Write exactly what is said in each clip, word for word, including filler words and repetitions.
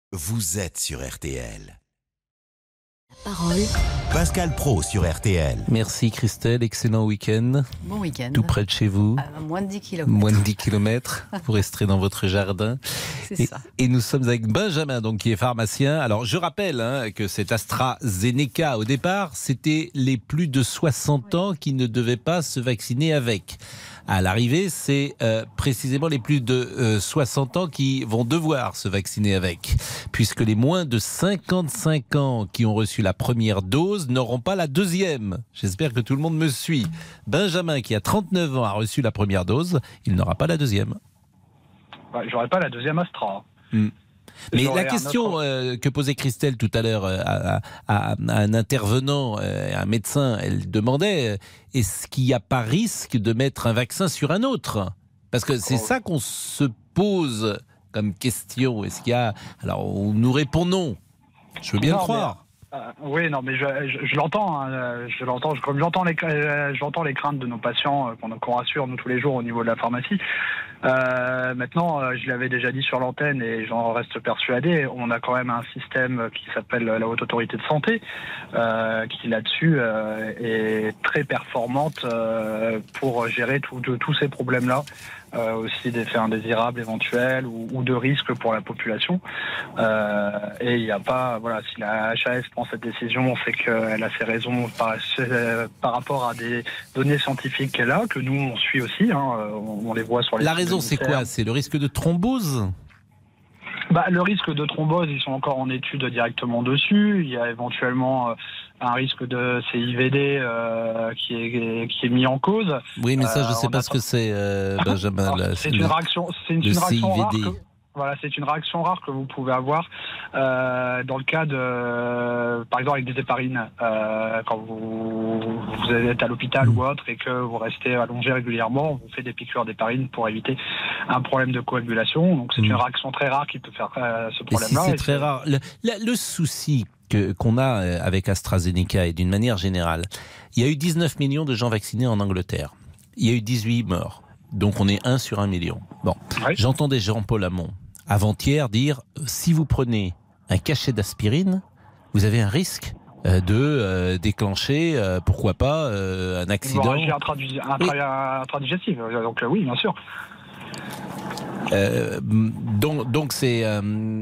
Vous êtes sur R T L. Parole. Pascal Praud sur R T L. Merci Christelle, excellent week-end. Bon week-end. Tout près de chez vous. À moins de dix kilomètres. Moins de dix kilomètres. Vous resterez dans votre jardin. C'est et, ça. Et nous sommes avec Benjamin, donc, qui est pharmacien. Alors je rappelle hein, que cet AstraZeneca, au départ, c'était les plus de soixante ans qui ne devaient pas se vacciner avec. À l'arrivée, c'est euh, précisément les plus de euh, soixante ans qui vont devoir se vacciner avec, puisque les moins de cinquante-cinq ans qui ont reçu la première dose n'auront pas la deuxième. J'espère que tout le monde me suit. Benjamin, qui a trente-neuf ans, a reçu la première dose, il n'aura pas la deuxième. Bah, j'aurais pas la deuxième Astra. Hmm. Mais J'aurais la un question autre... euh, que posait Christelle tout à l'heure euh, à, à, à un intervenant, euh, un médecin, elle demandait euh, est-ce qu'il n'y a pas risque de mettre un vaccin sur un autre ? Parce que c'est oh. ça qu'on se pose comme question. Est-ce qu'il y a... Alors on nous répond non. Je veux bien non, le croire. Mais... Euh, oui, non, mais je, je, je l'entends, hein, je l'entends, je, comme j'entends les, euh, j'entends les craintes de nos patients euh, qu'on, qu'on rassure nous tous les jours au niveau de la pharmacie. Euh, maintenant, euh, je l'avais déjà dit sur l'antenne et j'en reste persuadé. On a quand même un système qui s'appelle la Haute Autorité de Santé, euh, qui là-dessus euh, est très performante euh, pour gérer tout, de, tous ces problèmes-là. Euh, aussi d'effets indésirables éventuels ou, ou de risques pour la population. Euh, et il n'y a pas, voilà, si la H A S prend cette décision, c'est qu'elle a ses raisons par, euh, par rapport à des données scientifiques qu'elle a, que nous on suit aussi, hein, on, on les voit sur les... La raison c'est quoi ? C'est le risque de thrombose ? Bah, le risque de thrombose, ils sont encore en étude directement dessus. Il y a éventuellement euh, un risque de C I V D euh, qui, est, qui est mis en cause. Oui, mais ça, je ne sais euh, pas ce que c'est, euh, Benjamin. Alors, là, c'est le, une réaction, c'est une, le une réaction rare. C I V D. Que, voilà, c'est une réaction rare que vous pouvez avoir euh, dans le cas de, euh, par exemple, avec des héparines, euh, quand vous, vous êtes à l'hôpital mmh. ou autre et que vous restez allongé régulièrement, on vous fait des piqûres d'héparines pour éviter un problème de coagulation. Donc c'est mmh. une réaction très rare qui peut faire euh, ce problème-là. Si c'est très c'est... rare. Le, le, le souci que, qu'on a avec AstraZeneca et d'une manière générale, il y a eu dix-neuf millions de gens vaccinés en Angleterre. Il y a eu dix-huit morts. Donc on est un sur un million. Bon, oui. J'entendais Jean-Paul Hamon avant-hier dire si vous prenez un cachet d'aspirine, vous avez un risque euh, de euh, déclencher, euh, pourquoi pas, euh, un accident. Une intradigestive, intradigestive. Donc euh, oui, bien sûr. Euh, donc, donc c'est euh,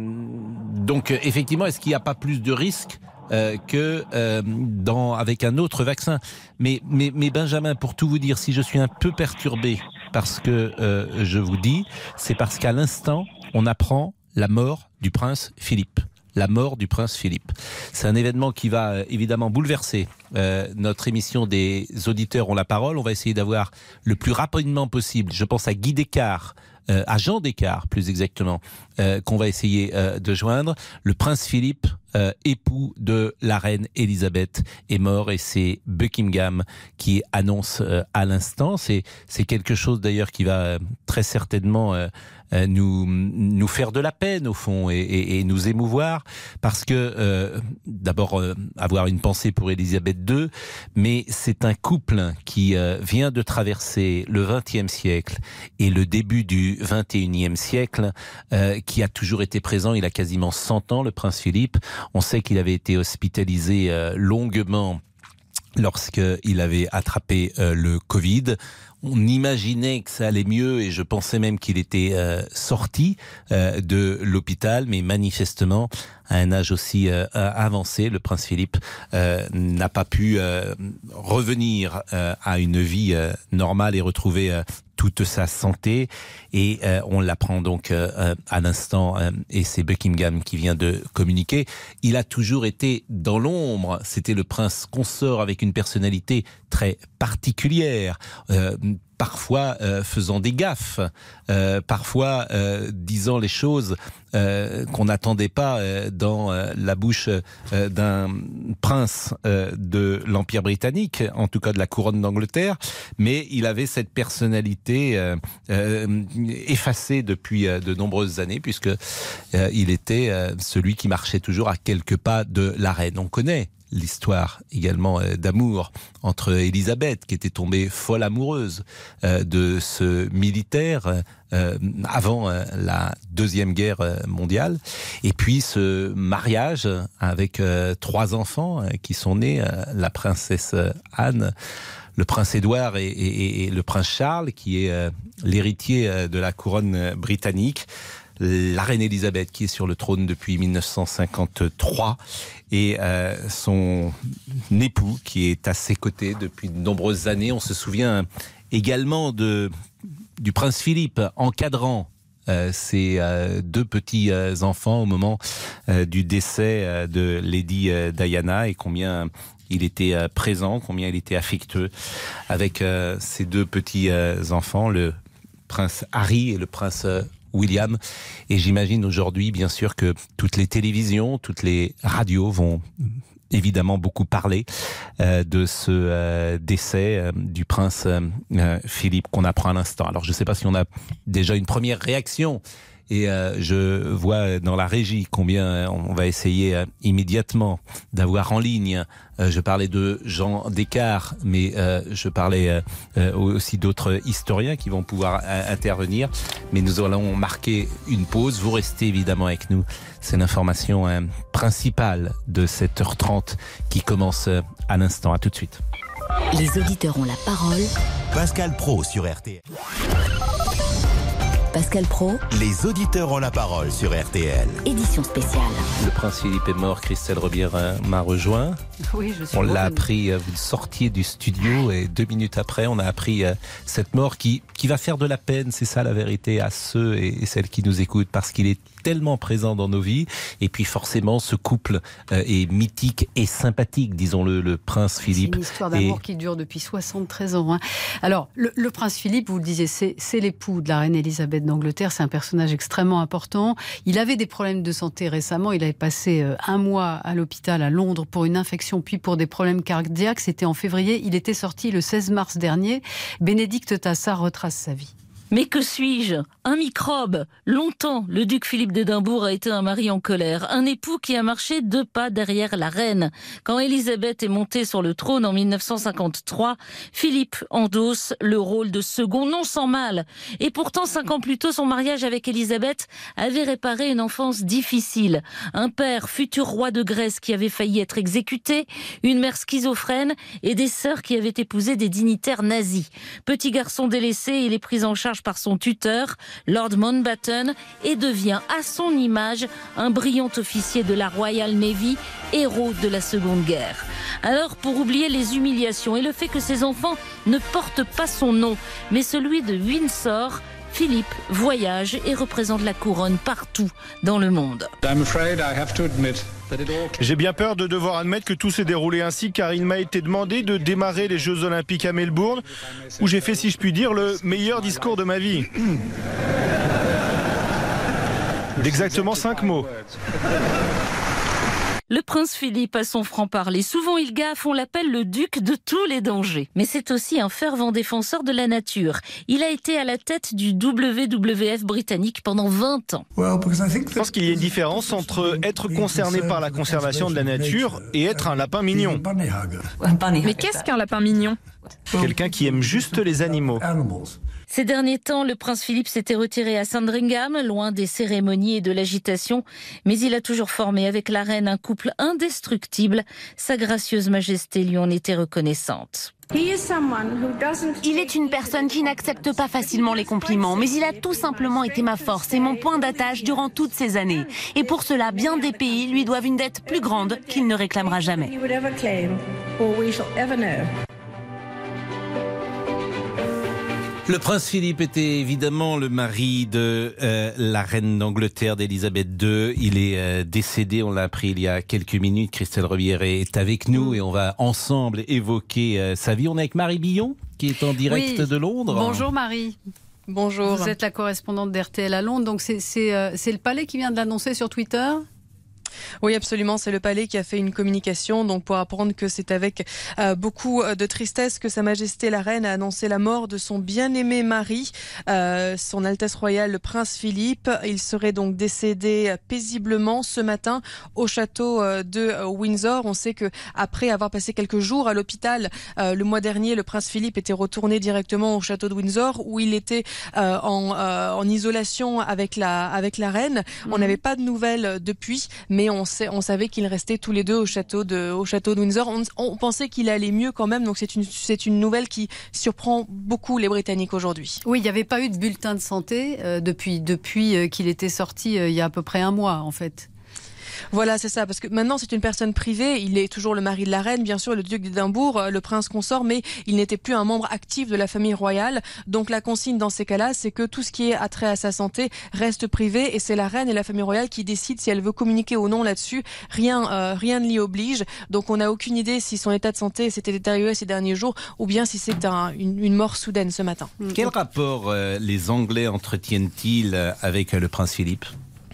donc effectivement, est-ce qu'il n'y a pas plus de risques euh, que euh, dans avec un autre vaccin ? Mais, mais, mais Benjamin, pour tout vous dire, si je suis un peu perturbé parce que euh, je vous dis, c'est parce qu'à l'instant, on apprend la mort du prince Philippe. La mort du prince Philippe. C'est un événement qui va euh, évidemment bouleverser euh, notre émission des auditeurs ont la parole. On va essayer d'avoir le plus rapidement possible. Je pense à Guy Descartes, euh, à Jean Descartes plus exactement, euh, qu'on va essayer euh, de joindre. Le prince Philippe, euh, époux de la reine Elisabeth, est mort et c'est Buckingham qui annonce euh, à l'instant. C'est, c'est quelque chose d'ailleurs qui va euh, très certainement euh, euh, nous, nous faire de la peine au fond et, et, et nous émouvoir parce que euh, d'abord euh, avoir une pensée pour Elisabeth deux, mais c'est un couple qui euh, vient de traverser le vingtième siècle et le début du vingt et unième siècle euh, qui a toujours été présent. Il a quasiment cent ans, le prince Philippe. On sait qu'il avait été hospitalisé euh, longuement lorsqu'il avait attrapé euh, le Covid. On imaginait que ça allait mieux et je pensais même qu'il était euh, sorti euh, de l'hôpital, mais manifestement, à un âge aussi euh, avancé, le prince Philippe euh, n'a pas pu euh, revenir euh, à une vie euh, normale et retrouver euh, toute sa santé. Et euh, on l'apprend donc euh, à l'instant, euh, et c'est Buckingham qui vient de communiquer. Il a toujours été dans l'ombre. C'était le prince consort avec une personnalité très particulière. Euh, parfois euh, faisant des gaffes, euh, parfois euh, disant les choses euh, qu'on n'attendait pas euh, dans euh, la bouche euh, d'un prince euh, de l'Empire britannique, en tout cas de la couronne d'Angleterre, mais il avait cette personnalité euh, euh, effacée depuis euh, de nombreuses années, puisque euh, il était euh, celui qui marchait toujours à quelques pas de la reine. On connaît l'histoire également euh, d'amour entre Élisabeth, qui était tombée folle amoureuse euh, de ce militaire euh, avant euh, la Deuxième Guerre mondiale, et puis ce mariage avec euh, trois enfants euh, qui sont nés, euh, la princesse Anne, le prince Édouard et, et, et le prince Charles, qui est euh, l'héritier euh, de la couronne britannique, la reine Elisabeth qui est sur le trône depuis mille neuf cent cinquante-trois et euh, son époux qui est à ses côtés depuis de nombreuses années. On se souvient également de, du prince Philippe encadrant euh, ses euh, deux petits euh, enfants au moment euh, du décès euh, de Lady euh, Diana, et combien il était euh, présent, combien il était affectueux avec euh, ses deux petits euh, enfants, le prince Harry et le prince euh, William. Et j'imagine aujourd'hui, bien sûr, que toutes les télévisions, toutes les radios vont évidemment beaucoup parler euh, de ce euh, décès euh, du prince euh, Philippe qu'on apprend à l'instant. Alors, je ne sais pas si on a déjà une première réaction. Et euh, je vois dans la régie combien on va essayer euh, immédiatement d'avoir en ligne. Euh, je parlais de Jean Descartes, mais euh, je parlais euh, aussi d'autres historiens qui vont pouvoir euh, intervenir. Mais nous allons marquer une pause. Vous restez évidemment avec nous. C'est l'information euh, principale de sept heures trente qui commence euh, à l'instant. À tout de suite. Les auditeurs ont la parole. Pascal Praud sur R T L. Pascal Praud, Les auditeurs ont la parole sur R T L. édition spéciale. Le prince Philippe est mort, Christelle Rebière euh, m'a rejoint. Oui, je suis On l'a revenue. appris, euh, vous sortiez du studio et deux minutes après, on a appris euh, cette mort qui, qui va faire de la peine, c'est ça la vérité, à ceux et, et celles qui nous écoutent, parce qu'il est tellement présent dans nos vies. Et puis forcément, ce couple euh, est mythique et sympathique, disons-le, le prince Philippe. C'est une histoire d'amour et... qui dure depuis soixante-treize ans. Hein. Alors, le, le prince Philippe, vous le disiez, c'est, c'est l'époux de la reine Elisabeth d'Angleterre. C'est un personnage extrêmement important. Il avait des problèmes de santé récemment. Il avait passé euh, un mois à l'hôpital à Londres pour une infection, puis pour des problèmes cardiaques. C'était en février. Il était sorti le seize mars dernier. Bénédicte Tassard retrace sa vie. Mais que suis-je ? Un microbe. Longtemps, le duc Philippe d'Édimbourg a été un mari en colère, un époux qui a marché deux pas derrière la reine. Quand Élisabeth est montée sur le trône en mille neuf cent cinquante-trois, Philippe endosse le rôle de second, non sans mal. Et pourtant, cinq ans plus tôt, son mariage avec Élisabeth avait réparé une enfance difficile. Un père, futur roi de Grèce, qui avait failli être exécuté, une mère schizophrène et des sœurs qui avaient épousé des dignitaires nazis. Petit garçon délaissé, il est pris en charge par son tuteur, Lord Mountbatten, et devient à son image un brillant officier de la Royal Navy, héros de la Seconde Guerre. Alors, pour oublier les humiliations et le fait que ses enfants ne portent pas son nom, mais celui de Windsor, Philippe voyage et représente la couronne partout dans le monde. J'ai bien peur de devoir admettre que tout s'est déroulé ainsi, car il m'a été demandé de démarrer les Jeux Olympiques à Melbourne, où j'ai fait, si je puis dire, le meilleur discours de ma vie. D'exactement cinq mots. Le prince Philippe a son franc-parler. Souvent il gaffe, on l'appelle le duc de tous les dangers. Mais c'est aussi un fervent défenseur de la nature. Il a été à la tête du W W F britannique pendant vingt ans. Je pense qu'il y a une différence entre être concerné par la conservation de la nature et être un lapin mignon. Mais qu'est-ce qu'un lapin mignon ? Quelqu'un qui aime juste les animaux. Ces derniers temps, le prince Philippe s'était retiré à Sandringham, loin des cérémonies et de l'agitation, mais il a toujours formé avec la reine un couple indestructible. Sa gracieuse majesté lui en était reconnaissante. Il est une personne qui n'accepte pas facilement les compliments, mais il a tout simplement été ma force et mon point d'attache durant toutes ces années. Et pour cela, bien des pays lui doivent une dette plus grande qu'il ne réclamera jamais. Le prince Philippe était évidemment le mari de euh, la reine d'Angleterre, d'Élisabeth deux. Il est euh, décédé, on l'a appris il y a quelques minutes. Christelle Rebière est avec nous et on va ensemble évoquer euh, sa vie. On est avec Marie Billon, qui est en direct Oui. de Londres. Bonjour Marie. Bonjour. Vous êtes la correspondante d'R T L à Londres, donc c'est, c'est, euh, c'est le palais qui vient de l'annoncer sur Twitter ? Oui, absolument. C'est le palais qui a fait une communication donc pour apprendre que c'est avec euh, beaucoup de tristesse que Sa Majesté la Reine a annoncé la mort de son bien-aimé mari, euh, Son Altesse Royale le Prince Philippe. Il serait donc décédé paisiblement ce matin au château de Windsor. On sait que après avoir passé quelques jours à l'hôpital euh, le mois dernier, le Prince Philippe était retourné directement au château de Windsor où il était euh, en, euh, en isolation avec la avec la reine. Mmh. On n'avait pas de nouvelles depuis, mais on sait, on savait qu'ils restaient tous les deux au château de au château de Windsor. On, on pensait qu'il allait mieux quand même, donc c'est une c'est une nouvelle qui surprend beaucoup les Britanniques aujourd'hui. Oui, il n'y avait pas eu de bulletin de santé euh, depuis depuis euh, qu'il était sorti euh, il y a à peu près un mois en fait. Voilà, c'est ça, parce que maintenant c'est une personne privée, il est toujours le mari de la reine, bien sûr, le duc d'Édimbourg, le prince consort, mais il n'était plus un membre actif de la famille royale. Donc la consigne dans ces cas-là, c'est que tout ce qui est attrait à sa santé reste privé et c'est la reine et la famille royale qui décident si elle veut communiquer ou non là-dessus. Rien, euh, rien ne l'y oblige. Donc on n'a aucune idée si son état de santé s'était détérioré ces derniers jours ou bien si c'est un, une, une mort soudaine ce matin. Quel rapport euh, les Anglais entretiennent-ils avec euh, le prince Philippe ?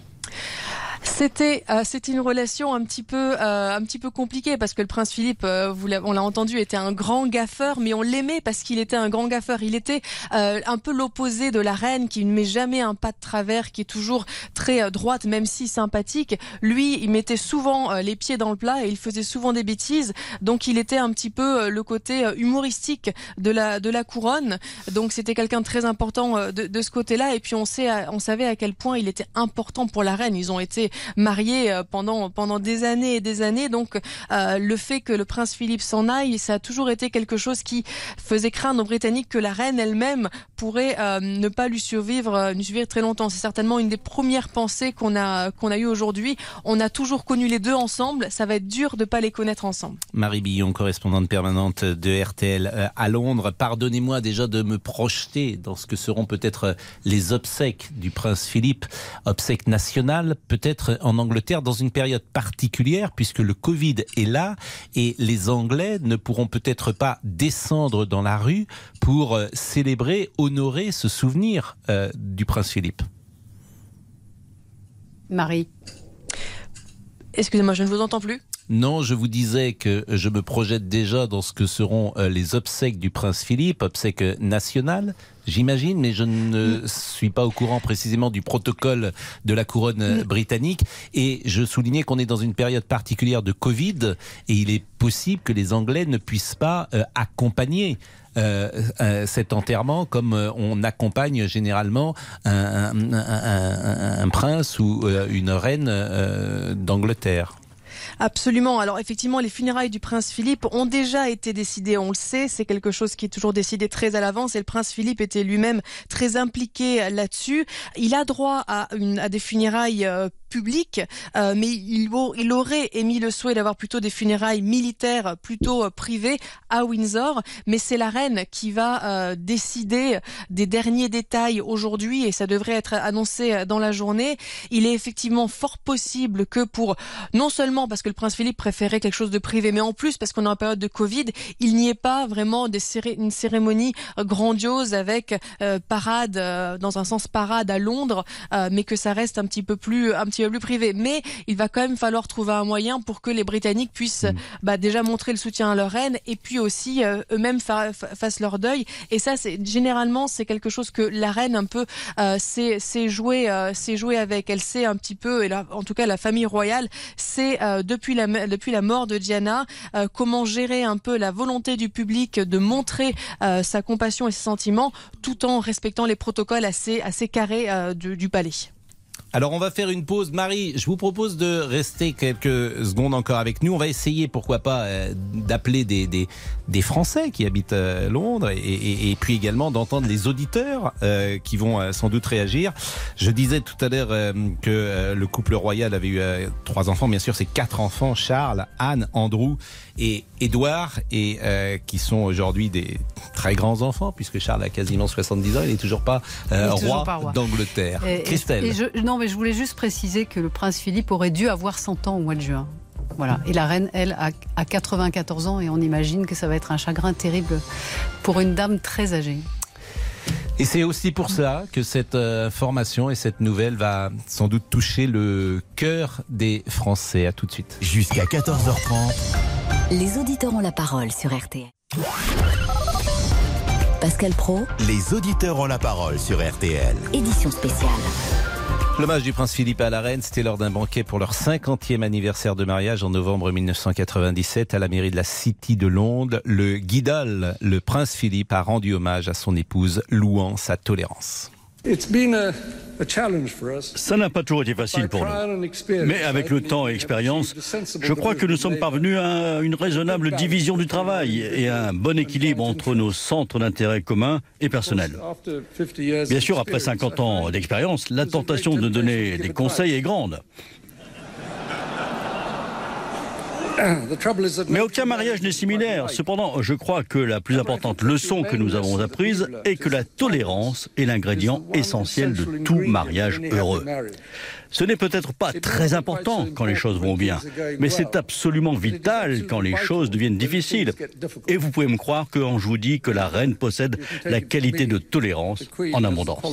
C'était, euh, c'était une relation un petit peu, euh, un petit peu compliquée parce que le prince Philippe, euh, vous on l'a entendu, était un grand gaffeur, mais on l'aimait parce qu'il était un grand gaffeur. Il était euh, un peu l'opposé de la reine qui ne met jamais un pas de travers, qui est toujours très euh, droite, même si sympathique. Lui, il mettait souvent euh, les pieds dans le plat et il faisait souvent des bêtises. Donc, il était un petit peu euh, le côté euh, humoristique de la de la couronne. Donc, c'était quelqu'un de très important euh, de, de ce côté-là. Et puis, on sait, on savait à quel point il était important pour la reine. Ils ont été mariés pendant pendant des années et des années, donc euh, le fait que le prince Philippe s'en aille, ça a toujours été quelque chose qui faisait craindre aux Britanniques que la reine elle-même pourrait euh, ne pas lui survivre, euh, lui survivre très longtemps. C'est certainement une des premières pensées qu'on a qu'on a eues aujourd'hui. On a toujours connu les deux ensemble, ça va être dur de pas les connaître ensemble. Marie Billon, correspondante permanente de R T L à Londres. Pardonnez-moi déjà de me projeter dans ce que seront peut-être les obsèques du prince Philippe, obsèques nationales, peut-être en Angleterre dans une période particulière puisque le Covid est là et les Anglais ne pourront peut-être pas descendre dans la rue pour euh, célébrer, honorer ce souvenir euh, du prince Philippe. Marie. Excusez-moi, je ne vous entends plus. Non, je vous disais que je me projette déjà dans ce que seront les obsèques du prince Philippe, obsèques nationales, j'imagine, mais je ne suis pas au courant précisément du protocole de la couronne britannique. Et je soulignais qu'on est dans une période particulière de Covid et il est possible que les Anglais ne puissent pas euh, accompagner Euh, euh, cet enterrement comme euh, on accompagne généralement un, un, un, un prince ou euh, une reine euh, d'Angleterre. Absolument. Alors effectivement, les funérailles du prince Philippe ont déjà été décidées, on le sait, c'est quelque chose qui est toujours décidé très à l'avance et le prince Philippe était lui-même très impliqué là-dessus. Il a droit à, une, à des funérailles euh, publiques, euh, mais il, il aurait émis le souhait d'avoir plutôt des funérailles militaires, plutôt euh, privées à Windsor, mais c'est la reine qui va euh, décider des derniers détails aujourd'hui et ça devrait être annoncé dans la journée. Il est effectivement fort possible que pour, non seulement parce que le prince Philippe préférait quelque chose de privé, mais en plus parce qu'on est en période de Covid, il n'y ait pas vraiment des céré- une cérémonie grandiose avec euh, parade, euh, dans un sens parade à Londres, euh, mais que ça reste un petit peu plus, un petit peu plus privé. Mais il va quand même falloir trouver un moyen pour que les Britanniques puissent mmh. bah, déjà montrer le soutien à leur reine et puis aussi euh, eux-mêmes fa- fa- fassent leur deuil. Et ça, c'est généralement c'est quelque chose que la reine un peu euh, sait, sait jouer, euh, sait jouer avec. Elle sait un petit peu, et là, en tout cas la famille royale, c'est euh, depuis la depuis la mort de Diana, euh, comment gérer un peu la volonté du public de montrer euh, sa compassion et ses sentiments, tout en respectant les protocoles assez assez carrés euh, du, du palais. Alors on va faire une pause. Marie, je vous propose de rester quelques secondes encore avec nous. On va essayer, pourquoi pas, euh, d'appeler des, des, des Français qui habitent euh, Londres et, et, et puis également d'entendre les auditeurs euh, qui vont euh, sans doute réagir. Je disais tout à l'heure euh, que euh, le couple royal avait eu euh, trois enfants. Bien sûr, c'est quatre enfants, Charles, Anne, Andrew et Édouard, et euh, qui sont aujourd'hui des très grands enfants, puisque Charles a quasiment soixante-dix ans, il n'est toujours pas euh, roi, toujours pas roi d'Angleterre. Et, Christelle. Et, et je, non, mais je voulais juste préciser que le prince Philippe aurait dû avoir cent ans au mois de juin. Voilà. Et la reine, elle, a, a quatre-vingt-quatorze ans, et on imagine que ça va être un chagrin terrible pour une dame très âgée. Et c'est aussi pour ça que cette euh, information et cette nouvelle va sans doute toucher le cœur des Français. À tout de suite. Jusqu'à quatorze heures trente. Les auditeurs ont la parole sur R T L. Pascal Praud. Les auditeurs ont la parole sur R T L. Édition spéciale. L'hommage du prince Philippe à la reine, c'était lors d'un banquet pour leur cinquantième anniversaire de mariage en novembre mille neuf cent quatre-vingt-dix-sept à la mairie de la City de Londres. Le Guildhall, le prince Philippe, a rendu hommage à son épouse, louant sa tolérance. Ça n'a pas toujours été facile pour nous. Mais avec le temps et l'expérience, je crois que nous sommes parvenus à une raisonnable division du travail et à un bon équilibre entre nos centres d'intérêt communs et personnels. Bien sûr, après cinquante ans d'expérience, la tentation de donner des conseils est grande. Mais aucun mariage n'est similaire. Cependant, je crois que la plus importante leçon que nous avons apprise est que la tolérance est l'ingrédient essentiel de tout mariage heureux. Ce n'est peut-être pas très important quand les choses vont bien, mais c'est absolument vital quand les choses deviennent difficiles. Et vous pouvez me croire quand je vous dis que la reine possède la qualité de tolérance en abondance.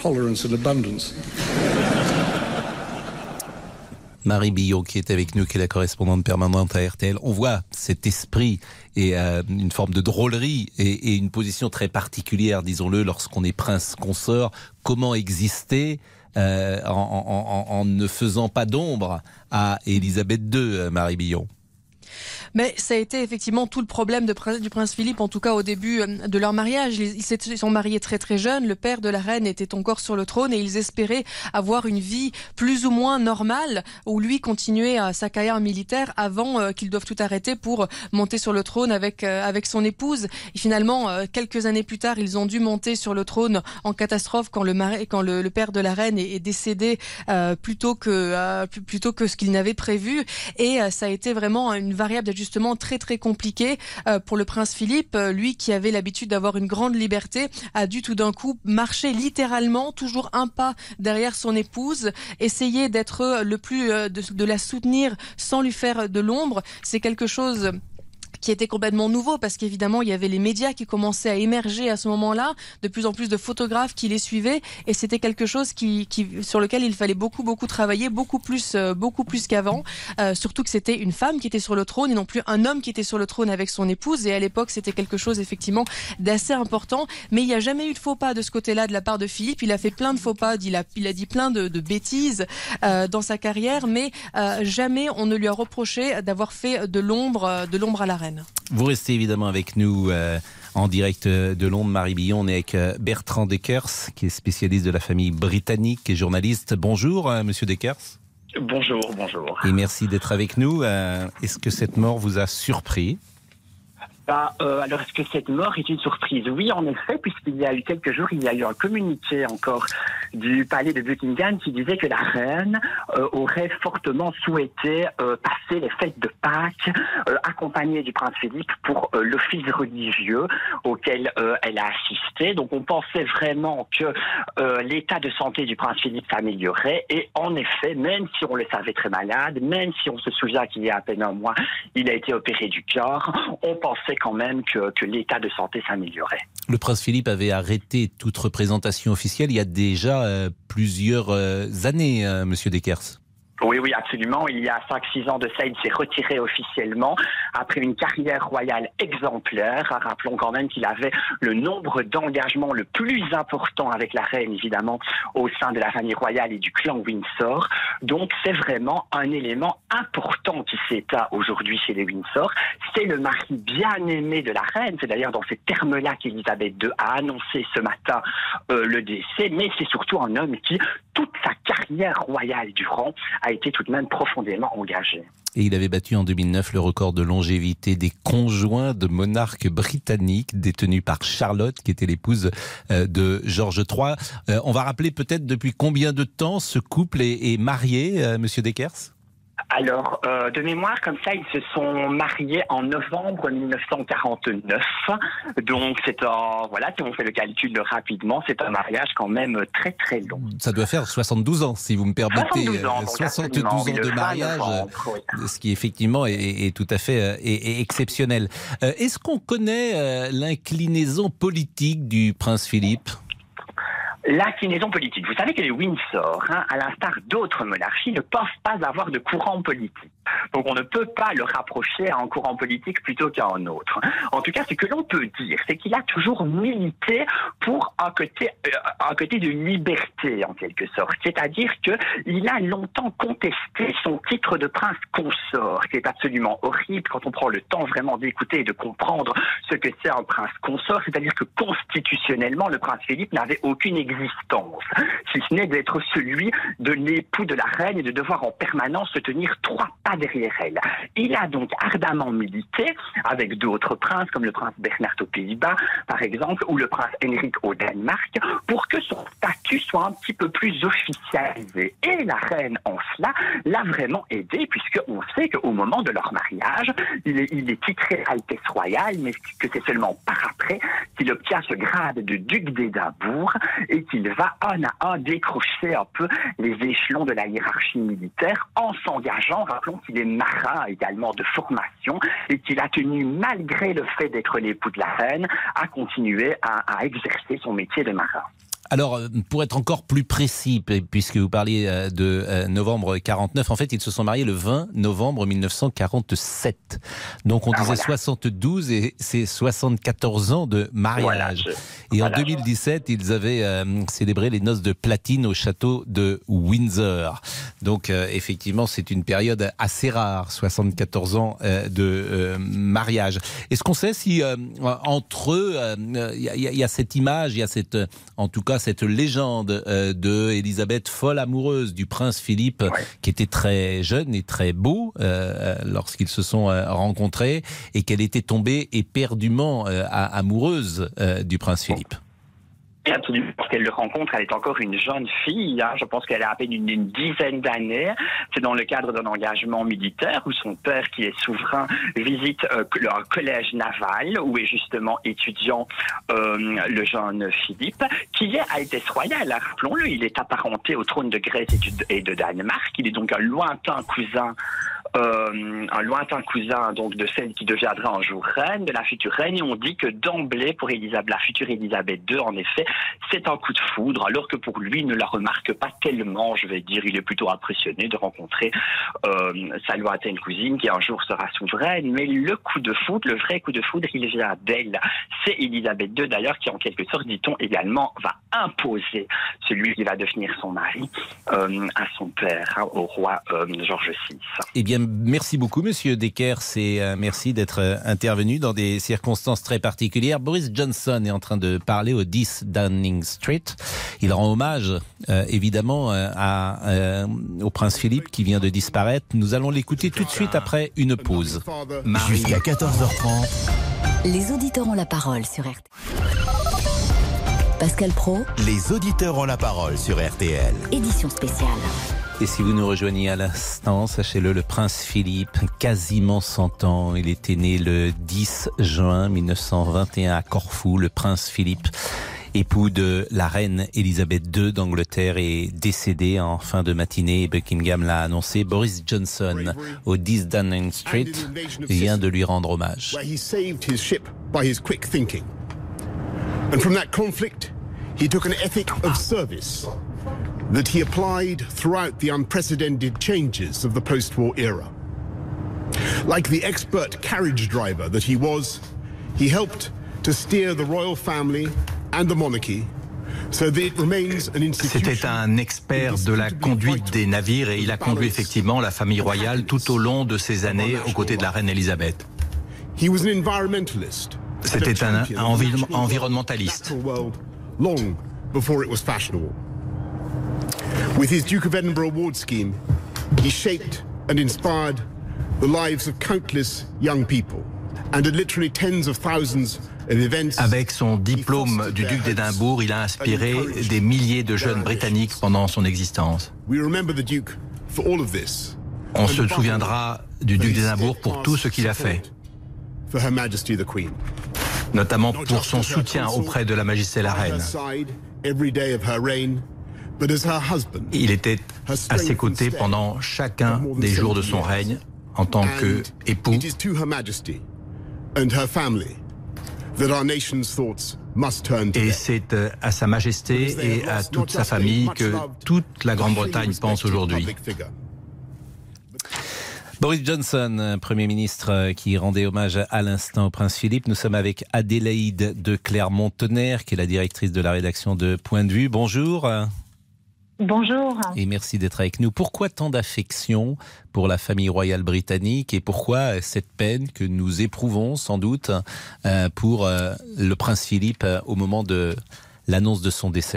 Marie Billot qui est avec nous, qui est la correspondante permanente à R T L. On voit cet esprit et euh, une forme de drôlerie et, et une position très particulière, disons-le, lorsqu'on est prince consort. Comment exister euh, en, en, en, en ne faisant pas d'ombre à Élisabeth deux, Marie Billot? Mais ça a été effectivement tout le problème de, du prince Philippe, en tout cas au début de leur mariage. Ils, ils se sont mariés très très jeunes, le père de la reine était encore sur le trône et ils espéraient avoir une vie plus ou moins normale, où lui continuait à sa carrière militaire avant euh, qu'ils doivent tout arrêter pour monter sur le trône avec, euh, avec son épouse. Et finalement, euh, quelques années plus tard, ils ont dû monter sur le trône en catastrophe quand le, mari, quand le, le père de la reine est, est décédé euh, plutôt, que, euh, plutôt que ce qu'il n'avait prévu. Et euh, ça a été vraiment une variable d'ajustement justement très très compliqué euh, pour le prince Philippe. Euh, lui qui avait l'habitude d'avoir une grande liberté a dû tout d'un coup marcher littéralement toujours un pas derrière son épouse, essayer d'être le plus euh, de, de la soutenir sans lui faire de l'ombre. C'est quelque chose qui était complètement nouveau parce qu'évidemment il y avait les médias qui commençaient à émerger à ce moment-là, de plus en plus de photographes qui les suivaient et c'était quelque chose qui, qui sur lequel il fallait beaucoup beaucoup travailler, beaucoup plus euh, beaucoup plus qu'avant, euh, surtout que c'était une femme qui était sur le trône et non plus un homme qui était sur le trône avec son épouse et à l'époque c'était quelque chose effectivement d'assez important, mais il n'y a jamais eu de faux pas de ce côté-là de la part de Philippe. Il a fait plein de faux pas, il a, il a dit plein de, de bêtises euh, dans sa carrière, mais euh, jamais on ne lui a reproché d'avoir fait de l'ombre de l'ombre à la reine. Vous restez évidemment avec nous euh, en direct de Londres, Marie Billon. On est avec euh, Bertrand Deckers, qui est spécialiste de la famille britannique et journaliste. Bonjour, euh, monsieur Deckers. Bonjour, bonjour. Et merci d'être avec nous. Euh, est-ce que cette mort vous a surpris ? Bah, euh, alors, est-ce que cette mort est une surprise? Oui, en effet, puisqu'il y a eu quelques jours, il y a eu un communiqué encore du palais de Buckingham qui disait que la reine euh, aurait fortement souhaité euh, passer les fêtes de Pâques euh, accompagnée du prince Philippe pour euh, l'office religieux auquel euh, elle a assisté. Donc, on pensait vraiment que euh, l'état de santé du prince Philippe s'améliorait. Et en effet, même si on le savait très malade, même si on se souvient qu'il y a à peine un mois, il a été opéré du cœur, on pensait quand même que, que l'état de santé s'améliorait. Le prince Philippe avait arrêté toute représentation officielle il y a déjà euh, plusieurs euh, années, euh, monsieur Deckers. Oui, oui, absolument. Il y a cinq six ans de ça, il s'est retiré officiellement après une carrière royale exemplaire. Rappelons quand même qu'il avait le nombre d'engagements le plus important avec la reine, évidemment, au sein de la famille royale et du clan Windsor. Donc, c'est vraiment un élément important qui s'éteint aujourd'hui chez les Windsor. C'est le mari bien-aimé de la reine. C'est d'ailleurs dans ces termes-là qu'Élisabeth deux a annoncé ce matin euh, le décès. Mais c'est surtout un homme qui, toute sa carrière royale durant, a été tout de même profondément engagé. Et il avait battu en deux mille neuf le record de longévité des conjoints de monarques britanniques détenus par Charlotte, qui était l'épouse de George trois. Euh, on va rappeler peut-être depuis combien de temps ce couple est, est marié, euh, monsieur Deckers ? Alors, euh, de mémoire, comme ça, ils se sont mariés en novembre mille neuf cent quarante-neuf. Donc, c'est un, voilà, si on fait le calcul rapidement, c'est un mariage quand même très très long. Ça doit faire soixante-douze ans, si vous me permettez. soixante-douze ans, soixante-douze ans de mariage, novembre, oui. Ce qui effectivement est, est tout à fait est, est exceptionnel. Euh, est-ce qu'on connaît euh, l'inclinaison politique du prince Philippe ? L'inclinaison politique. Vous savez que les Windsor, hein, à l'instar d'autres monarchies, ne peuvent pas avoir de courant politique. Donc on ne peut pas le rapprocher à un courant politique plutôt qu'à un autre. En tout cas, ce que l'on peut dire, c'est qu'il a toujours milité pour un côté, euh, un côté de liberté, en quelque sorte. C'est-à-dire qu'il a longtemps contesté son titre de prince consort, qui est absolument horrible quand on prend le temps vraiment d'écouter et de comprendre ce que c'est un prince consort. C'est-à-dire que constitutionnellement, le prince Philippe n'avait aucune existence, si ce n'est d'être celui de l'époux de la reine et de devoir en permanence se tenir trois pas derrière elle. Il a donc ardemment milité avec d'autres princes, comme le prince Bernhard aux Pays-Bas, par exemple, ou le prince Henrik au Danemark, pour que son statut soit un petit peu plus officialisé. Et la reine, en cela, l'a vraiment aidé, puisqu'on sait qu'au moment de leur mariage, il est, il est titré Altesse royale, mais que c'est seulement par après qu'il obtient ce grade de duc d'Édimbourg et qu'il va un à un décrocher un peu les échelons de la hiérarchie militaire en s'engageant, rappelons qu'il est marin également de formation et qu'il a tenu, malgré le fait d'être l'époux de la reine, à continuer à, à exercer son métier de marin. Alors, pour être encore plus précis, puisque vous parliez de novembre quarante-neuf, en fait, ils se sont mariés le vingt novembre mille neuf cent quarante-sept. Donc, on ah, disait voilà. soixante-douze et c'est soixante-quatorze ans de mariage. Voilà, je... Et voilà, en deux mille dix-sept, je... ils avaient euh, célébré les noces de platine au château de Windsor. Donc, euh, effectivement, c'est une période assez rare, soixante-quatorze ans euh, de euh, mariage. Est-ce qu'on sait si, euh, entre eux, il euh, y, y, y a cette image, il y a cette, en tout cas, cette légende euh, de Élisabeth folle amoureuse du prince Philippe, ouais. qui était très jeune et très beau euh, lorsqu'ils se sont euh, rencontrés, et qu'elle était tombée éperdument euh, amoureuse euh, du prince Philippe. Et absolument, parce qu'elle le rencontre, elle est encore une jeune fille, hein, je pense qu'elle a à peine une, une dizaine d'années. C'est dans le cadre d'un engagement militaire où son père, qui est souverain, visite euh, le collège naval où est justement étudiant euh, le jeune Philippe, qui est Altesse royale, rappelons-le, il est apparenté au trône de Grèce et de Danemark, il est donc un lointain cousin Euh, un lointain cousin donc de celle qui deviendra un jour reine, de la future reine, et on dit que d'emblée pour Élisabeth, la future Élisabeth deux, en effet, c'est un coup de foudre, alors que pour lui, il ne la remarque pas tellement, je vais dire, il est plutôt impressionné de rencontrer euh, sa lointaine cousine qui un jour sera souveraine, mais le coup de foudre, le vrai coup de foudre, il vient d'elle. C'est Élisabeth deux d'ailleurs qui en quelque sorte, dit-on également, va imposer celui qui va devenir son mari euh, à son père, hein, au roi euh, Georges six. Eh bien, merci beaucoup, Monsieur Decker. C'est euh, merci d'être euh, intervenu dans des circonstances très particulières. Boris Johnson est en train de parler au dix Downing Street. Il rend hommage, euh, évidemment, euh, à, euh, au prince Philippe qui vient de disparaître. Nous allons l'écouter tout de suite après une pause. Jusqu'à quatorze heures trente. Les auditeurs ont la parole sur R T L. Pascal Praud. Les auditeurs ont la parole sur R T L. Édition spéciale. Et si vous nous rejoignez à l'instant, sachez-le, le prince Philippe, quasiment cent ans, il était né le dix juin mille neuf cent vingt et un à Corfou. Le prince Philippe, époux de la reine Élisabeth deux d'Angleterre, est décédé en fin de matinée. Buckingham l'a annoncé. Boris Johnson, au dix Downing Street, vient de lui rendre hommage. And from that conflict, he took an ethic of service that he applied throughout the unprecedented changes of the post-war era. Like the expert carriage driver that he was, he helped to steer the royal family and the monarchy. C'était un expert de la conduite des navires et il a conduit effectivement la famille royale tout au long de ces années aux côtés de la reine Elisabeth. He was an environmentalist. C'était un, un envi environnementaliste. Long before it was fashionable. With his Duke of Edinburgh award scheme, he shaped and inspired the lives of countless young people and had literally tens of thousands of events. Avec son diplôme du duc d'Édimbourg, il a inspiré des milliers de jeunes britanniques pendant son existence. We remember the Duke for all of this. On se souviendra du duc d'Édimbourg pour tout ce qu'il a fait. For Her Majesty the Queen. Notamment pour son soutien auprès de la Majesté la Reine. Il était à ses côtés pendant chacun des jours de son règne en tant qu'époux Et c'est à Sa Majesté et à toute sa famille que toute la Grande-Bretagne pense aujourd'hui. Boris Johnson, Premier ministre, qui rendait hommage à l'instant au prince Philippe. Nous sommes avec Adélaïde de Clermont-Tonnerre, qui est la directrice de la rédaction de Point de Vue. Bonjour. Bonjour. Et merci d'être avec nous. Pourquoi tant d'affection pour la famille royale britannique et pourquoi cette peine que nous éprouvons sans doute pour le prince Philippe au moment de l'annonce de son décès ?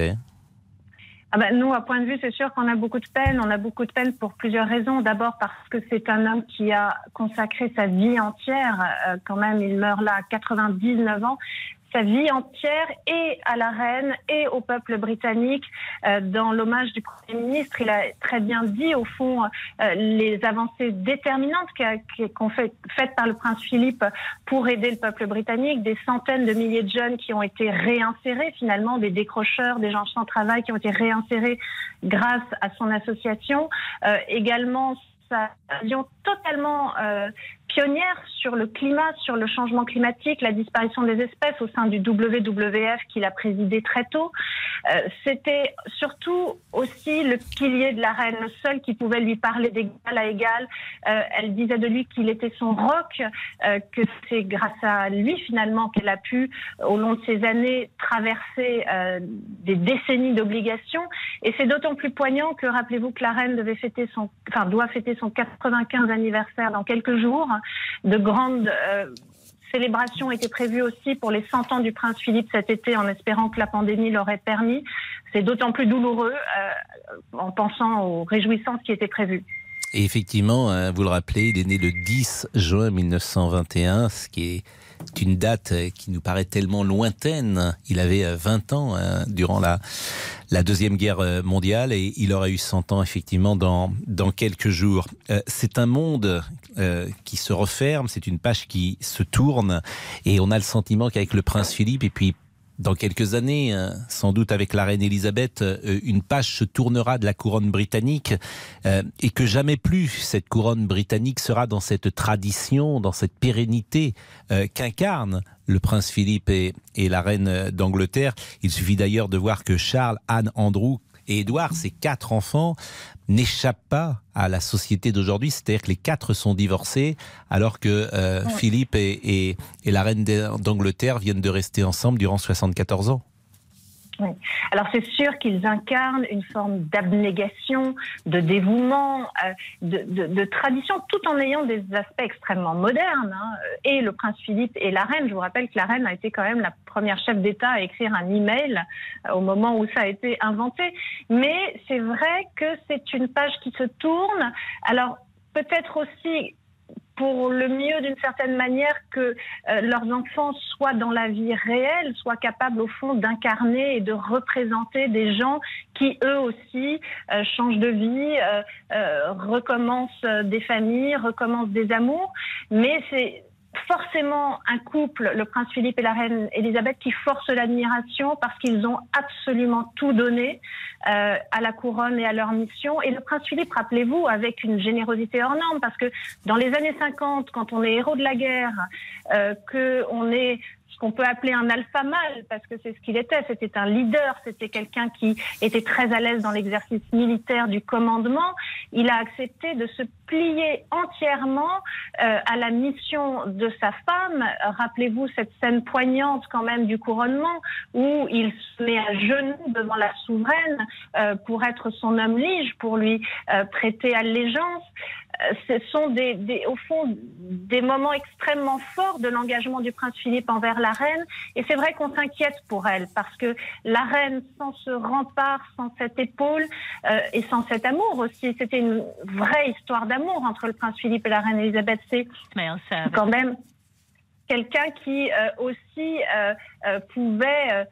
Ah ben, nous, à Point de Vue, c'est sûr qu'on a beaucoup de peine. On a beaucoup de peine pour plusieurs raisons. D'abord parce que c'est un homme qui a consacré sa vie entière. Euh, quand même, il meurt là à quatre-vingt-dix-neuf ans. Sa vie entière et à la reine et au peuple britannique. Euh, dans l'hommage du Premier ministre, il a très bien dit, au fond, euh, les avancées déterminantes qu'ont fait, faites par le prince Philippe pour aider le peuple britannique. Des centaines de milliers de jeunes qui ont été réinsérés, finalement, des décrocheurs, des gens sans travail qui ont été réinsérés grâce à son association. Euh, également, sa vision totalement euh, pionnière sur le climat, sur le changement climatique, la disparition des espèces au sein du W W F qu'il a présidé très tôt. Euh, c'était surtout aussi le pilier de la reine, le seul qui pouvait lui parler d'égal à égal. Euh, elle disait de lui qu'il était son roc, euh, que c'est grâce à lui finalement qu'elle a pu, au long de ces années, traverser euh, des décennies d'obligations. Et c'est d'autant plus poignant que, rappelez-vous que la reine devait fêter son, enfin, doit fêter son quatre-vingt-quinze anniversaire dans quelques jours. De grandes euh, célébrations étaient prévues aussi pour les cent ans du prince Philippe cet été, en espérant que la pandémie l'aurait permis. C'est d'autant plus douloureux euh, en pensant aux réjouissances qui étaient prévues. Et effectivement, vous le rappelez, il est né le dix juin mille neuf cent vingt et un, ce qui est une date qui nous paraît tellement lointaine. Il avait vingt ans hein, durant la, la Deuxième Guerre mondiale et il aurait eu cent ans effectivement dans, dans quelques jours. Euh, c'est un monde euh, qui se referme, c'est une page qui se tourne et on a le sentiment qu'avec le prince Philippe et puis dans quelques années, sans doute avec la reine Elisabeth, une page se tournera de la couronne britannique et que jamais plus cette couronne britannique sera dans cette tradition, dans cette pérennité qu'incarnent le prince Philippe et, et la reine d'Angleterre. Il suffit d'ailleurs de voir que Charles, Anne, Andrew et Édouard, ces quatre enfants, n'échappent pas à la société d'aujourd'hui, c'est-à-dire que les quatre sont divorcés, alors que euh, ouais. Philippe et, et, et la reine d'Angleterre viennent de rester ensemble durant soixante-quatorze ans. Oui. Alors c'est sûr qu'ils incarnent une forme d'abnégation, de dévouement, euh, de, de, de tradition, tout en ayant des aspects extrêmement modernes. Hein. Et le prince Philippe et la reine, je vous rappelle que la reine a été quand même la première chef d'État à écrire un email euh, au moment où ça a été inventé. Mais c'est vrai que c'est une page qui se tourne. Alors peut-être aussi pour le mieux d'une certaine manière que euh, leurs enfants soient dans la vie réelle, soient capables au fond d'incarner et de représenter des gens qui eux aussi euh, changent de vie, euh, euh, recommencent des familles, recommencent des amours, mais c'est forcément un couple, le prince Philippe et la reine Elisabeth, qui force l'admiration parce qu'ils ont absolument tout donné euh, à la couronne et à leur mission. Et le prince Philippe, rappelez-vous, avec une générosité hors norme, parce que dans les années cinquante, quand on est héros de la guerre, euh, qu'on est ce qu'on peut appeler un alpha mâle, parce que c'est ce qu'il était, c'était un leader, c'était quelqu'un qui était très à l'aise dans l'exercice militaire du commandement. Il a accepté de se plier entièrement euh, à la mission de sa femme. Rappelez-vous cette scène poignante quand même du couronnement, où il se met à genoux devant la souveraine euh, pour être son homme lige, pour lui euh, prêter allégeance. Ce sont des, des, au fond des moments extrêmement forts de l'engagement du prince Philippe envers la reine. Et c'est vrai qu'on s'inquiète pour elle, parce que la reine, sans ce rempart, sans cette épaule euh, et sans cet amour aussi, c'était une vraie histoire d'amour entre le prince Philippe et la reine Elisabeth. C'est quand même quelqu'un qui euh, aussi euh, euh, pouvait... Euh,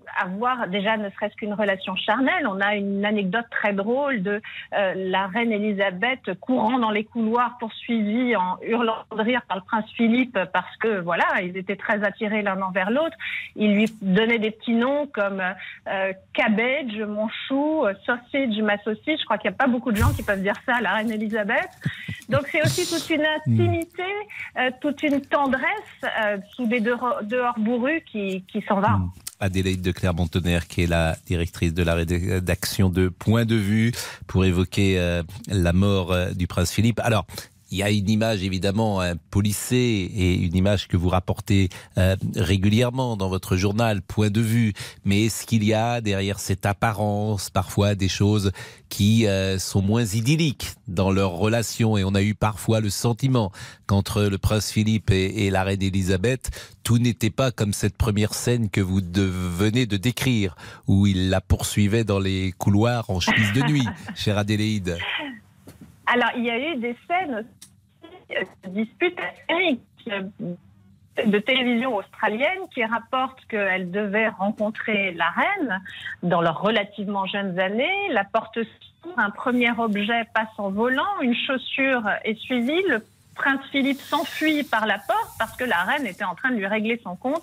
avoir déjà ne serait-ce qu'une relation charnelle. On a une anecdote très drôle de euh, la reine Elisabeth courant dans les couloirs poursuivie en hurlant de rire par le prince Philippe parce que voilà, ils étaient très attirés l'un envers l'autre. Il lui donnait des petits noms comme euh, cabbage, mon chou, sausage, ma saucisse. Je crois qu'il n'y a pas beaucoup de gens qui peuvent dire ça à la reine Elisabeth. Donc c'est aussi toute une intimité, euh, toute une tendresse euh, sous des dehors, dehors bourrus qui, qui s'en va. Mmh. Adélaïde de Clermont-Tonnerre, qui est la directrice de la rédaction de Point de Vue, pour évoquer euh, la mort euh, du prince Philippe. Alors, il y a une image évidemment hein, policée et une image que vous rapportez euh, régulièrement dans votre journal, Point de Vue. Mais est-ce qu'il y a derrière cette apparence parfois des choses qui euh, sont moins idylliques dans leur relation? Et on a eu parfois le sentiment qu'entre le prince Philippe et, et la reine Elisabeth, tout n'était pas comme cette première scène que vous de, venez de décrire, où il la poursuivait dans les couloirs en chemise de nuit, chère Adélaïde. Alors, il y a eu des scènes de disputes de télévision australienne qui rapportent qu'elle devait rencontrer la reine dans leurs relativement jeunes années. La porte s'ouvre, un premier objet passe en volant, une chaussure est suivie, le prince Philippe s'enfuit par la porte parce que la reine était en train de lui régler son compte.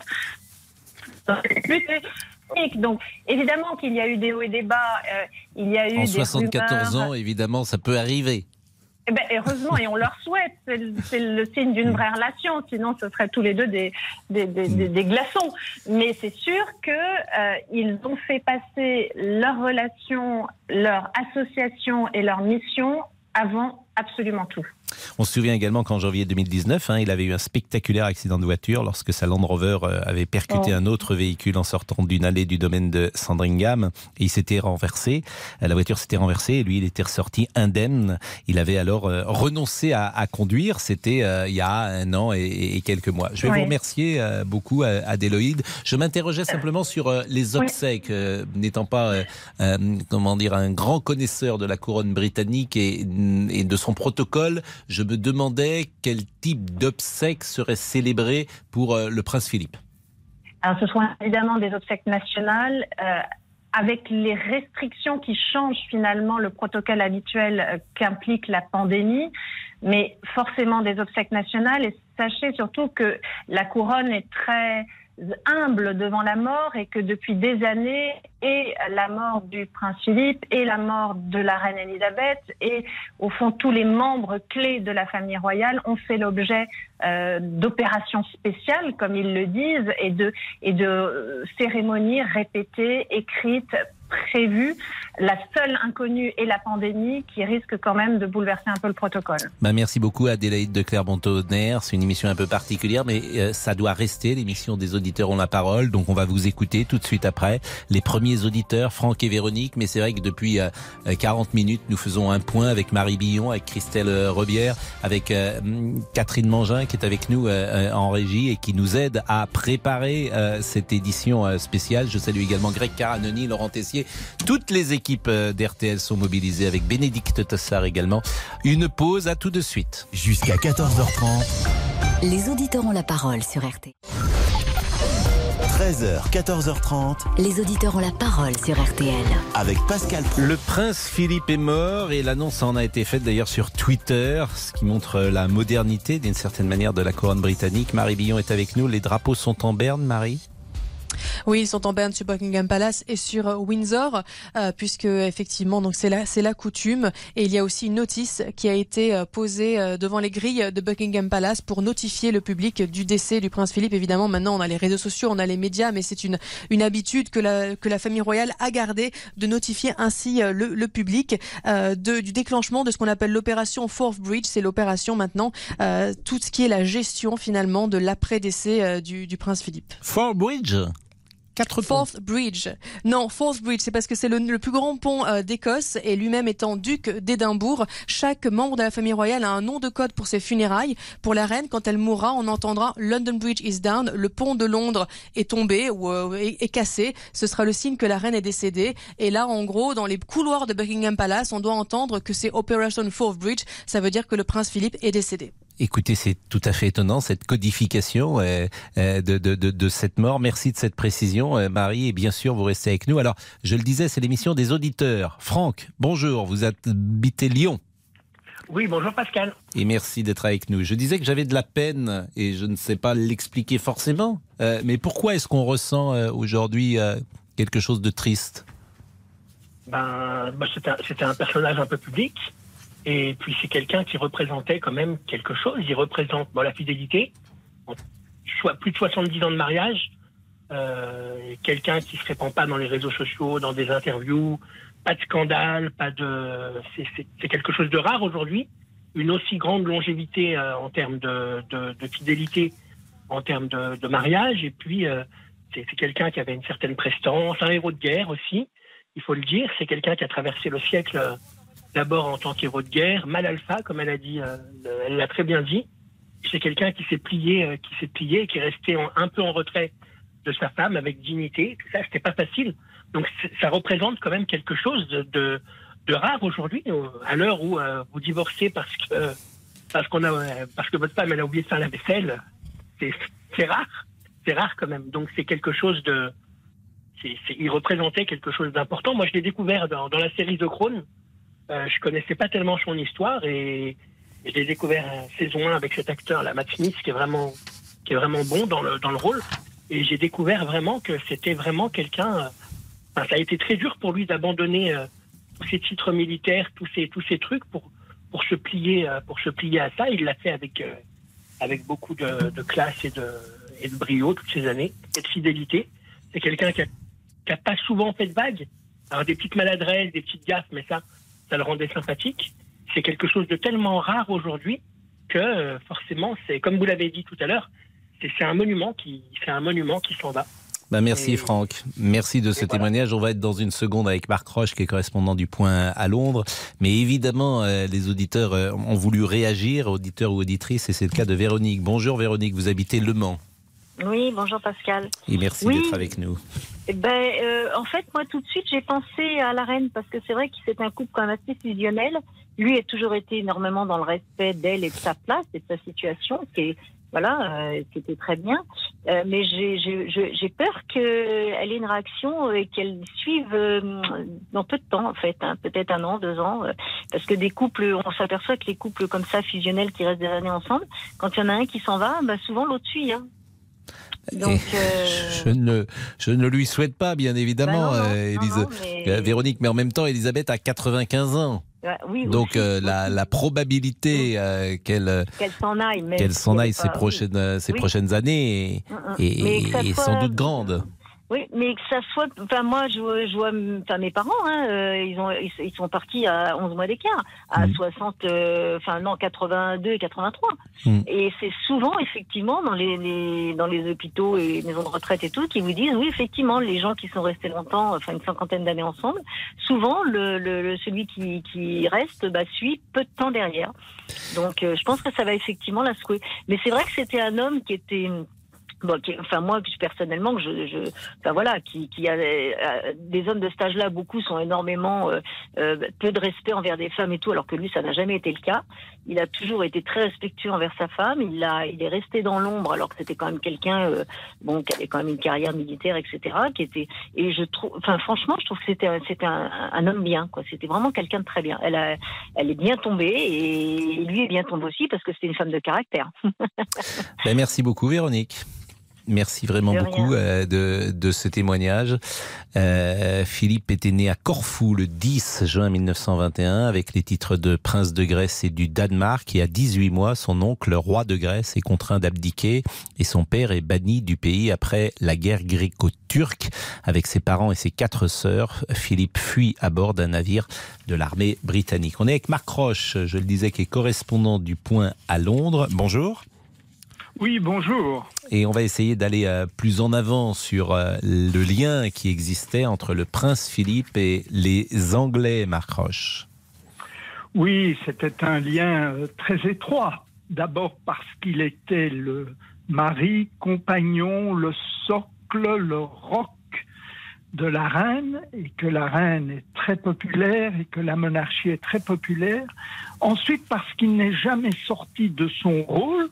Donc, évidemment qu'il y a eu des hauts et des bas. Euh, il y a eu en des soixante-quatorze rumeurs. Ans, évidemment, ça peut arriver. Eh ben, heureusement, et on leur souhaite. C'est le, c'est le signe d'une vraie relation. Sinon, ce seraient tous les deux des, des, des, des, des glaçons. Mais c'est sûr qu'ils euh, ont fait passer leur relation, leur association et leur mission avant absolument tout. On se souvient également qu'en janvier deux mille dix-neuf, hein, il avait eu un spectaculaire accident de voiture lorsque sa Land Rover avait percuté oh. un autre véhicule en sortant d'une allée du domaine de Sandringham et il s'était renversé. La voiture s'était renversée et lui, il était ressorti indemne. Il avait alors euh, renoncé à, à conduire. C'était euh, il y a un an et, et quelques mois. Je vais oui. vous remercier euh, beaucoup, Adélaïde. Je m'interrogeais simplement sur euh, les obsèques, oui. euh, n'étant pas euh, euh, comment dire, un grand connaisseur de la couronne britannique et, et de son protocole. Je me demandais quel type d'obsèques serait célébré pour euh, le prince Philippe. Alors, ce sont évidemment des obsèques nationales, euh, avec les restrictions qui changent finalement le protocole habituel euh, qu'implique la pandémie, mais forcément des obsèques nationales. Et sachez surtout que la couronne est très humble devant la mort et que depuis des années, et la mort du prince Philippe et la mort de la reine Elisabeth et au fond tous les membres clés de la famille royale ont fait l'objet euh, d'opérations spéciales, comme ils le disent, et de, et de euh, cérémonies répétées, écrites, prévues. La seule inconnue est la pandémie qui risque quand même de bouleverser un peu le protocole. Bah merci beaucoup Adélaïde de Clermont-Tonnerre. C'est une émission un peu particulière, mais euh, ça doit rester. L'émission des auditeurs ont la parole, donc on va vous écouter tout de suite après. Les premiers auditeurs, Franck et Véronique, mais c'est vrai que depuis euh, quarante minutes, nous faisons un point avec Marie Billon, avec Christelle Rebière, avec euh, Catherine Mangin qui est avec nous euh, en régie et qui nous aide à préparer euh, cette édition euh, spéciale. Je salue également Greg Caranoni, Laurent Tessier. Toutes les équipes d'R T L sont mobilisées avec Bénédicte Tassard également. Une pause, à tout de suite. Jusqu'à quatorze heures trente. Les auditeurs ont la parole sur R T L. treize heures, quatorze heures trente. Les auditeurs ont la parole sur R T L. Avec Pascal Praud. Le prince Philippe est mort et l'annonce en a été faite d'ailleurs sur Twitter, ce qui montre la modernité d'une certaine manière de la couronne britannique. Marie Billon est avec nous. Les drapeaux sont en berne, Marie ? Oui, ils sont en berne sur Buckingham Palace et sur Windsor, euh, puisque effectivement, donc c'est la c'est la coutume. Et il y a aussi une notice qui a été posée devant les grilles de Buckingham Palace pour notifier le public du décès du prince Philippe. Évidemment, maintenant on a les réseaux sociaux, on a les médias, mais c'est une une habitude que la que la famille royale a gardée de notifier ainsi le, le public euh, de, du déclenchement de ce qu'on appelle l'opération Forth Bridge. C'est l'opération maintenant euh, tout ce qui est la gestion finalement de l'après-décès euh, du, du prince Philippe. Forth Bridge. Quatre Forth Bridge. Non, Forth Bridge, c'est parce que c'est le, le plus grand pont euh, d'Écosse et lui-même étant duc d'Édimbourg, chaque membre de la famille royale a un nom de code pour ses funérailles. Pour la reine, quand elle mourra, on entendra London Bridge is down, le pont de Londres est tombé ou euh, est, est cassé. Ce sera le signe que la reine est décédée. Et là, en gros, dans les couloirs de Buckingham Palace, on doit entendre que c'est Operation Forth Bridge. Ça veut dire que le prince Philippe est décédé. Écoutez, c'est tout à fait étonnant, cette codification euh, de, de, de, de cette mort. Merci de cette précision, euh, Marie, et bien sûr, vous restez avec nous. Alors, je le disais, c'est l'émission des auditeurs. Franck, bonjour, vous habitez Lyon. Oui, bonjour Pascal. Et merci d'être avec nous. Je disais que j'avais de la peine, et je ne sais pas l'expliquer forcément, euh, mais pourquoi est-ce qu'on ressent euh, aujourd'hui euh, quelque chose de triste ? Ben, ben c'était, un, c'était un personnage un peu public. Et puis c'est quelqu'un qui représentait quand même quelque chose. Il représente bon, la fidélité, soit plus de soixante-dix ans de mariage, euh, quelqu'un qui se répand pas dans les réseaux sociaux, dans des interviews, pas de scandale, pas de. C'est, c'est, c'est quelque chose de rare aujourd'hui. Une aussi grande longévité euh, en termes de, de, de fidélité, en termes de, de mariage. Et puis euh, c'est, c'est quelqu'un qui avait une certaine prestance, un héros de guerre aussi. Il faut le dire. C'est quelqu'un qui a traversé le siècle. Euh, D'abord en tant qu'héros de guerre, mal alpha, comme elle a dit, euh, elle l'a très bien dit. C'est quelqu'un qui s'est plié, euh, qui s'est plié, qui est resté en, un peu en retrait de sa femme avec dignité. Tout ça, c'était pas facile. Donc, ça représente quand même quelque chose de, de, de rare aujourd'hui, euh, à l'heure où euh, vous divorcez parce que parce qu'on a euh, parce que votre femme elle a oublié de faire la vaisselle. C'est, c'est rare, c'est rare quand même. Donc, c'est quelque chose de, c'est, c'est, il représentait quelque chose d'important. Moi, je l'ai découvert dans, dans la série The Crown. Euh, je connaissais pas tellement son histoire et, et je l'ai découvert en saison un avec cet acteur, là, Matt Smith, qui est vraiment, qui est vraiment bon dans le, dans le rôle. Et j'ai découvert vraiment que c'était vraiment quelqu'un. Euh, enfin, ça a été très dur pour lui d'abandonner euh, tous ses titres militaires, tous ces, tous ces trucs pour, pour se plier, euh, pour se plier à ça. Il l'a fait avec, euh, avec beaucoup de, de classe et de, et de brio toutes ces années et de fidélité. C'est quelqu'un qui a, qui a pas souvent fait de vagues. Alors des petites maladresses, des petites gaffes, mais ça. Ça le rendait sympathique. C'est quelque chose de tellement rare aujourd'hui que euh, forcément, c'est comme vous l'avez dit tout à l'heure, c'est, c'est un monument qui, c'est un monument qui s'en va. Ben merci et, Franck, merci de ce témoignage. Voilà. On va être dans une seconde avec Marc Roche qui est correspondant du Point à Londres. Mais évidemment, euh, les auditeurs euh, ont voulu réagir, auditeurs ou auditrices, et c'est le cas de Véronique. Bonjour Véronique, vous habitez Le Mans. Oui, bonjour Pascal. Et merci oui. d'être avec nous. Eh ben, euh, en fait, moi, tout de suite, j'ai pensé à la reine parce que c'est vrai que c'est un couple quand même assez fusionnel. Lui a toujours été énormément dans le respect d'elle et de sa place et de sa situation, qui est, voilà, euh, qui était très bien. Euh, mais j'ai, j'ai, j'ai peur qu'elle ait une réaction et qu'elle suive euh, dans peu de temps, en fait, hein, peut-être un an, deux ans, euh, parce que des couples, on s'aperçoit que les couples comme ça, fusionnels, qui restent des années ensemble, quand il y en a un qui s'en va, bah, souvent l'autre suit, hein. Donc, euh... je, ne, je ne lui souhaite pas, bien évidemment, bah non, non, euh, Élise... non, mais... Véronique, mais en même temps, Elisabeth a quatre-vingt-quinze ans. Ouais, oui, donc aussi, euh, la, la probabilité euh, qu'elle, qu'elle s'en aille, même qu'elle s'en aille pas... ces, prochaines, oui. ces oui. prochaines années est, est, est soit... sans doute grande. Oui, mais que ça soit, enfin moi je vois, je vois enfin mes parents, hein, euh, ils ont, ils, ils sont partis à onze mois d'écart, à mmh. soixante, euh, enfin non quatre-vingt-deux et quatre-vingt-trois, mmh. et c'est souvent effectivement dans les, les dans les hôpitaux et les maisons de retraite et tout qui vous disent oui effectivement les gens qui sont restés longtemps, enfin une cinquantaine d'années ensemble, souvent le, le, le celui qui qui reste bah, suit peu de temps derrière, donc euh, je pense que ça va effectivement la secouer, mais c'est vrai que c'était un homme qui était Bon, qui, enfin moi personnellement, je, je, enfin voilà, qui, qui a euh, des hommes de cet âge-là, beaucoup sont énormément euh, euh, peu de respect envers des femmes et tout, alors que lui, ça n'a jamais été le cas. Il a toujours été très respectueux envers sa femme. Il a, il est resté dans l'ombre, alors que c'était quand même quelqu'un, euh, bon, qui avait quand même une carrière militaire, et cetera. Qui était, et je trouve, enfin franchement, je trouve que c'était, c'était un, un homme bien, quoi. C'était vraiment quelqu'un de très bien. Elle a, elle est bien tombée et lui est bien tombé aussi parce que c'était une femme de caractère. Ben, merci beaucoup, Véronique. Merci vraiment de beaucoup euh, de, de ce témoignage. Euh, Philippe était né à Corfou le dix juin mille neuf cent vingt et un avec les titres de prince de Grèce et du Danemark. Et à dix-huit mois, son oncle, roi de Grèce, est contraint d'abdiquer et son père est banni du pays après la guerre gréco-turque. Avec ses parents et ses quatre sœurs, Philippe fuit à bord d'un navire de l'armée britannique. On est avec Marc Roche, je le disais, qui est correspondant du Point à Londres. Bonjour. Oui, bonjour. Et on va essayer d'aller euh, plus en avant sur euh, le lien qui existait entre le prince Philippe et les Anglais, Marc Roche. Oui, c'était un lien euh, très étroit. D'abord parce qu'il était le mari, compagnon, le socle, le roc de la reine, et que la reine est très populaire et que la monarchie est très populaire. Ensuite, parce qu'il n'est jamais sorti de son rôle,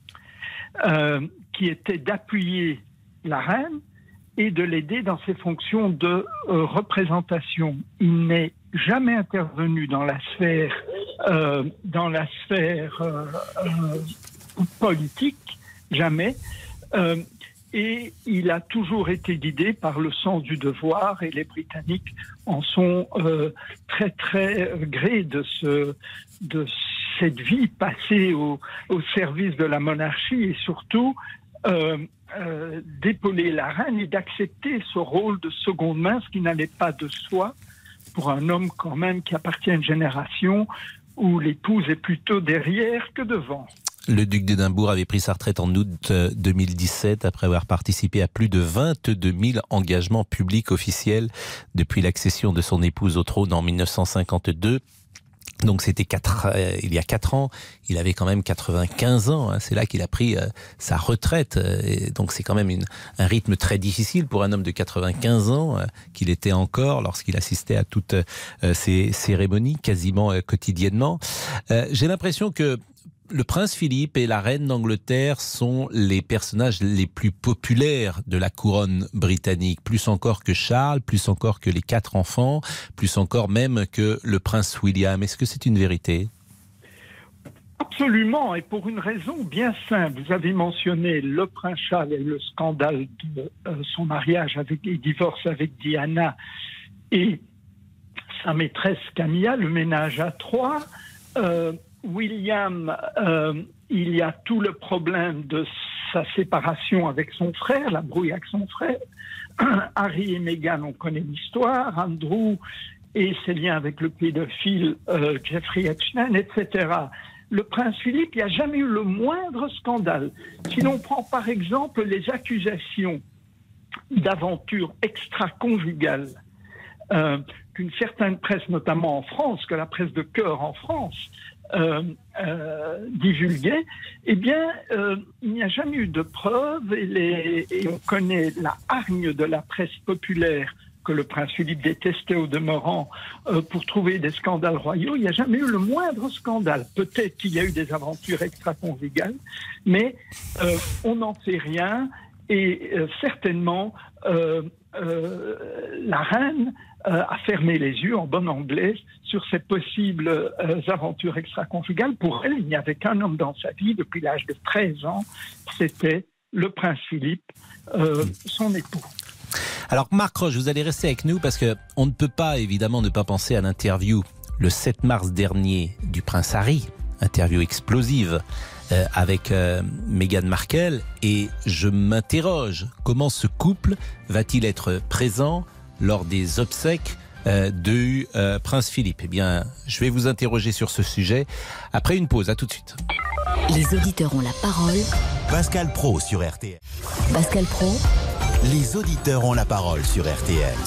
Euh, qui était d'appuyer la reine et de l'aider dans ses fonctions de euh, représentation. Il n'est jamais intervenu dans la sphère, euh, dans la sphère euh, euh, politique, jamais. Euh, et il a toujours été guidé par le sens du devoir, et les Britanniques en sont euh, très très grés de, ce, de cette vie passée au, au service de la monarchie, et surtout euh, euh, d'épauler la reine et d'accepter ce rôle de seconde main, ce qui n'allait pas de soi pour un homme quand même qui appartient à une génération où l'épouse est plutôt derrière que devant. Le duc d'Édimbourg avait pris sa retraite en août deux mille dix-sept après avoir participé à plus de vingt-deux mille engagements publics officiels depuis l'accession de son épouse au trône en mille neuf cent cinquante-deux. Donc c'était quatre, euh, il y a quatre ans, il avait quand même quatre-vingt-quinze ans, hein, c'est là qu'il a pris euh, sa retraite, euh, et donc c'est quand même une, un rythme très difficile pour un homme de quatre-vingt-quinze ans, euh, qu'il était encore lorsqu'il assistait à toutes euh, ces cérémonies, quasiment euh, quotidiennement. Euh, j'ai l'impression que le prince Philippe et la reine d'Angleterre sont les personnages les plus populaires de la couronne britannique, plus encore que Charles, plus encore que les quatre enfants, plus encore même que le prince William. Est-ce que c'est une vérité ? Absolument, et pour une raison bien simple. Vous avez mentionné le prince Charles et le scandale de euh, son mariage avec et divorce avec Diana et sa maîtresse Camilla, le ménage à trois. Euh, William, euh, il y a tout le problème de sa séparation avec son frère, la brouille avec son frère. Harry et Meghan, on connaît l'histoire. Andrew et ses liens avec le pédophile euh, Jeffrey Epstein, et cetera. Le prince Philippe, il n'y a jamais eu le moindre scandale. Si l'on prend par exemple les accusations d'aventure extra-conjugale euh, qu'une certaine presse, notamment en France, que la presse de cœur en France, Euh, euh, divulgué, eh bien, euh, il n'y a jamais eu de preuves, et, les, et on connaît la hargne de la presse populaire que le prince Philippe détestait au demeurant euh, pour trouver des scandales royaux. Il n'y a jamais eu le moindre scandale. Peut-être qu'il y a eu des aventures extra-conjugales, mais euh, on n'en sait rien, et euh, certainement euh, euh, la reine euh, a fermé les yeux, en bon anglais, sur ces possibles euh, aventures extra-conjugales. Pour elle, il n'y avait qu'un homme dans sa vie depuis l'âge de treize ans, c'était le prince Philippe, euh, son époux. Alors Marc Roche, vous allez rester avec nous parce que on ne peut pas évidemment ne pas penser à l'interview le sept mars dernier du prince Harry, interview explosive euh, avec euh, Meghan Markle, et je m'interroge, comment ce couple va-t-il être présent lors des obsèques euh, du euh, prince Philippe? Eh bien, je vais vous interroger sur ce sujet après une pause. À tout de suite. Les auditeurs ont la parole. Pascal Praud sur R T L. Pascal Praud. Les auditeurs ont la parole sur R T L.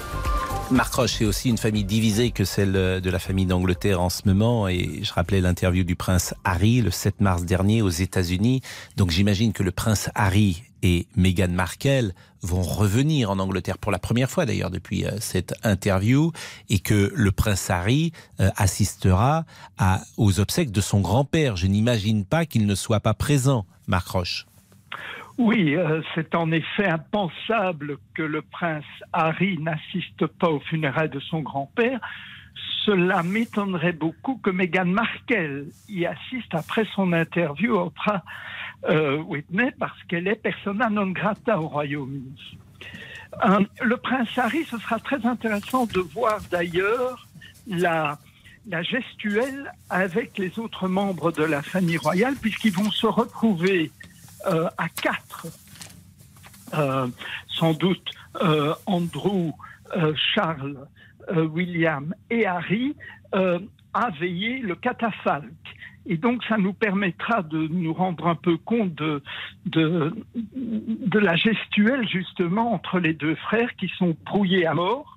Marc Roche, c'est aussi une famille divisée que celle de la famille d'Angleterre en ce moment, et je rappelais l'interview du prince Harry le sept mars dernier aux États-Unis. Donc j'imagine que le prince Harry et Meghan Markle vont revenir en Angleterre pour la première fois d'ailleurs depuis euh, cette interview, et que le prince Harry euh, assistera à, aux obsèques de son grand-père. Je n'imagine pas qu'il ne soit pas présent, Marc Roche. Oui, euh, c'est en effet impensable que le prince Harry n'assiste pas aux funérailles de son grand-père. Cela m'étonnerait beaucoup que Meghan Markle y assiste après son interview à Oprah euh, Whitney, parce qu'elle est persona non grata au Royaume-Uni. Euh, le prince Harry, ce sera très intéressant de voir d'ailleurs la, la gestuelle avec les autres membres de la famille royale, puisqu'ils vont se retrouver Euh, à quatre, euh, sans doute euh, Andrew, euh, Charles, euh, William et Harry, euh, à veiller le catafalque. Et donc ça nous permettra de nous rendre un peu compte de, de, de la gestuelle justement entre les deux frères qui sont brouillés à mort.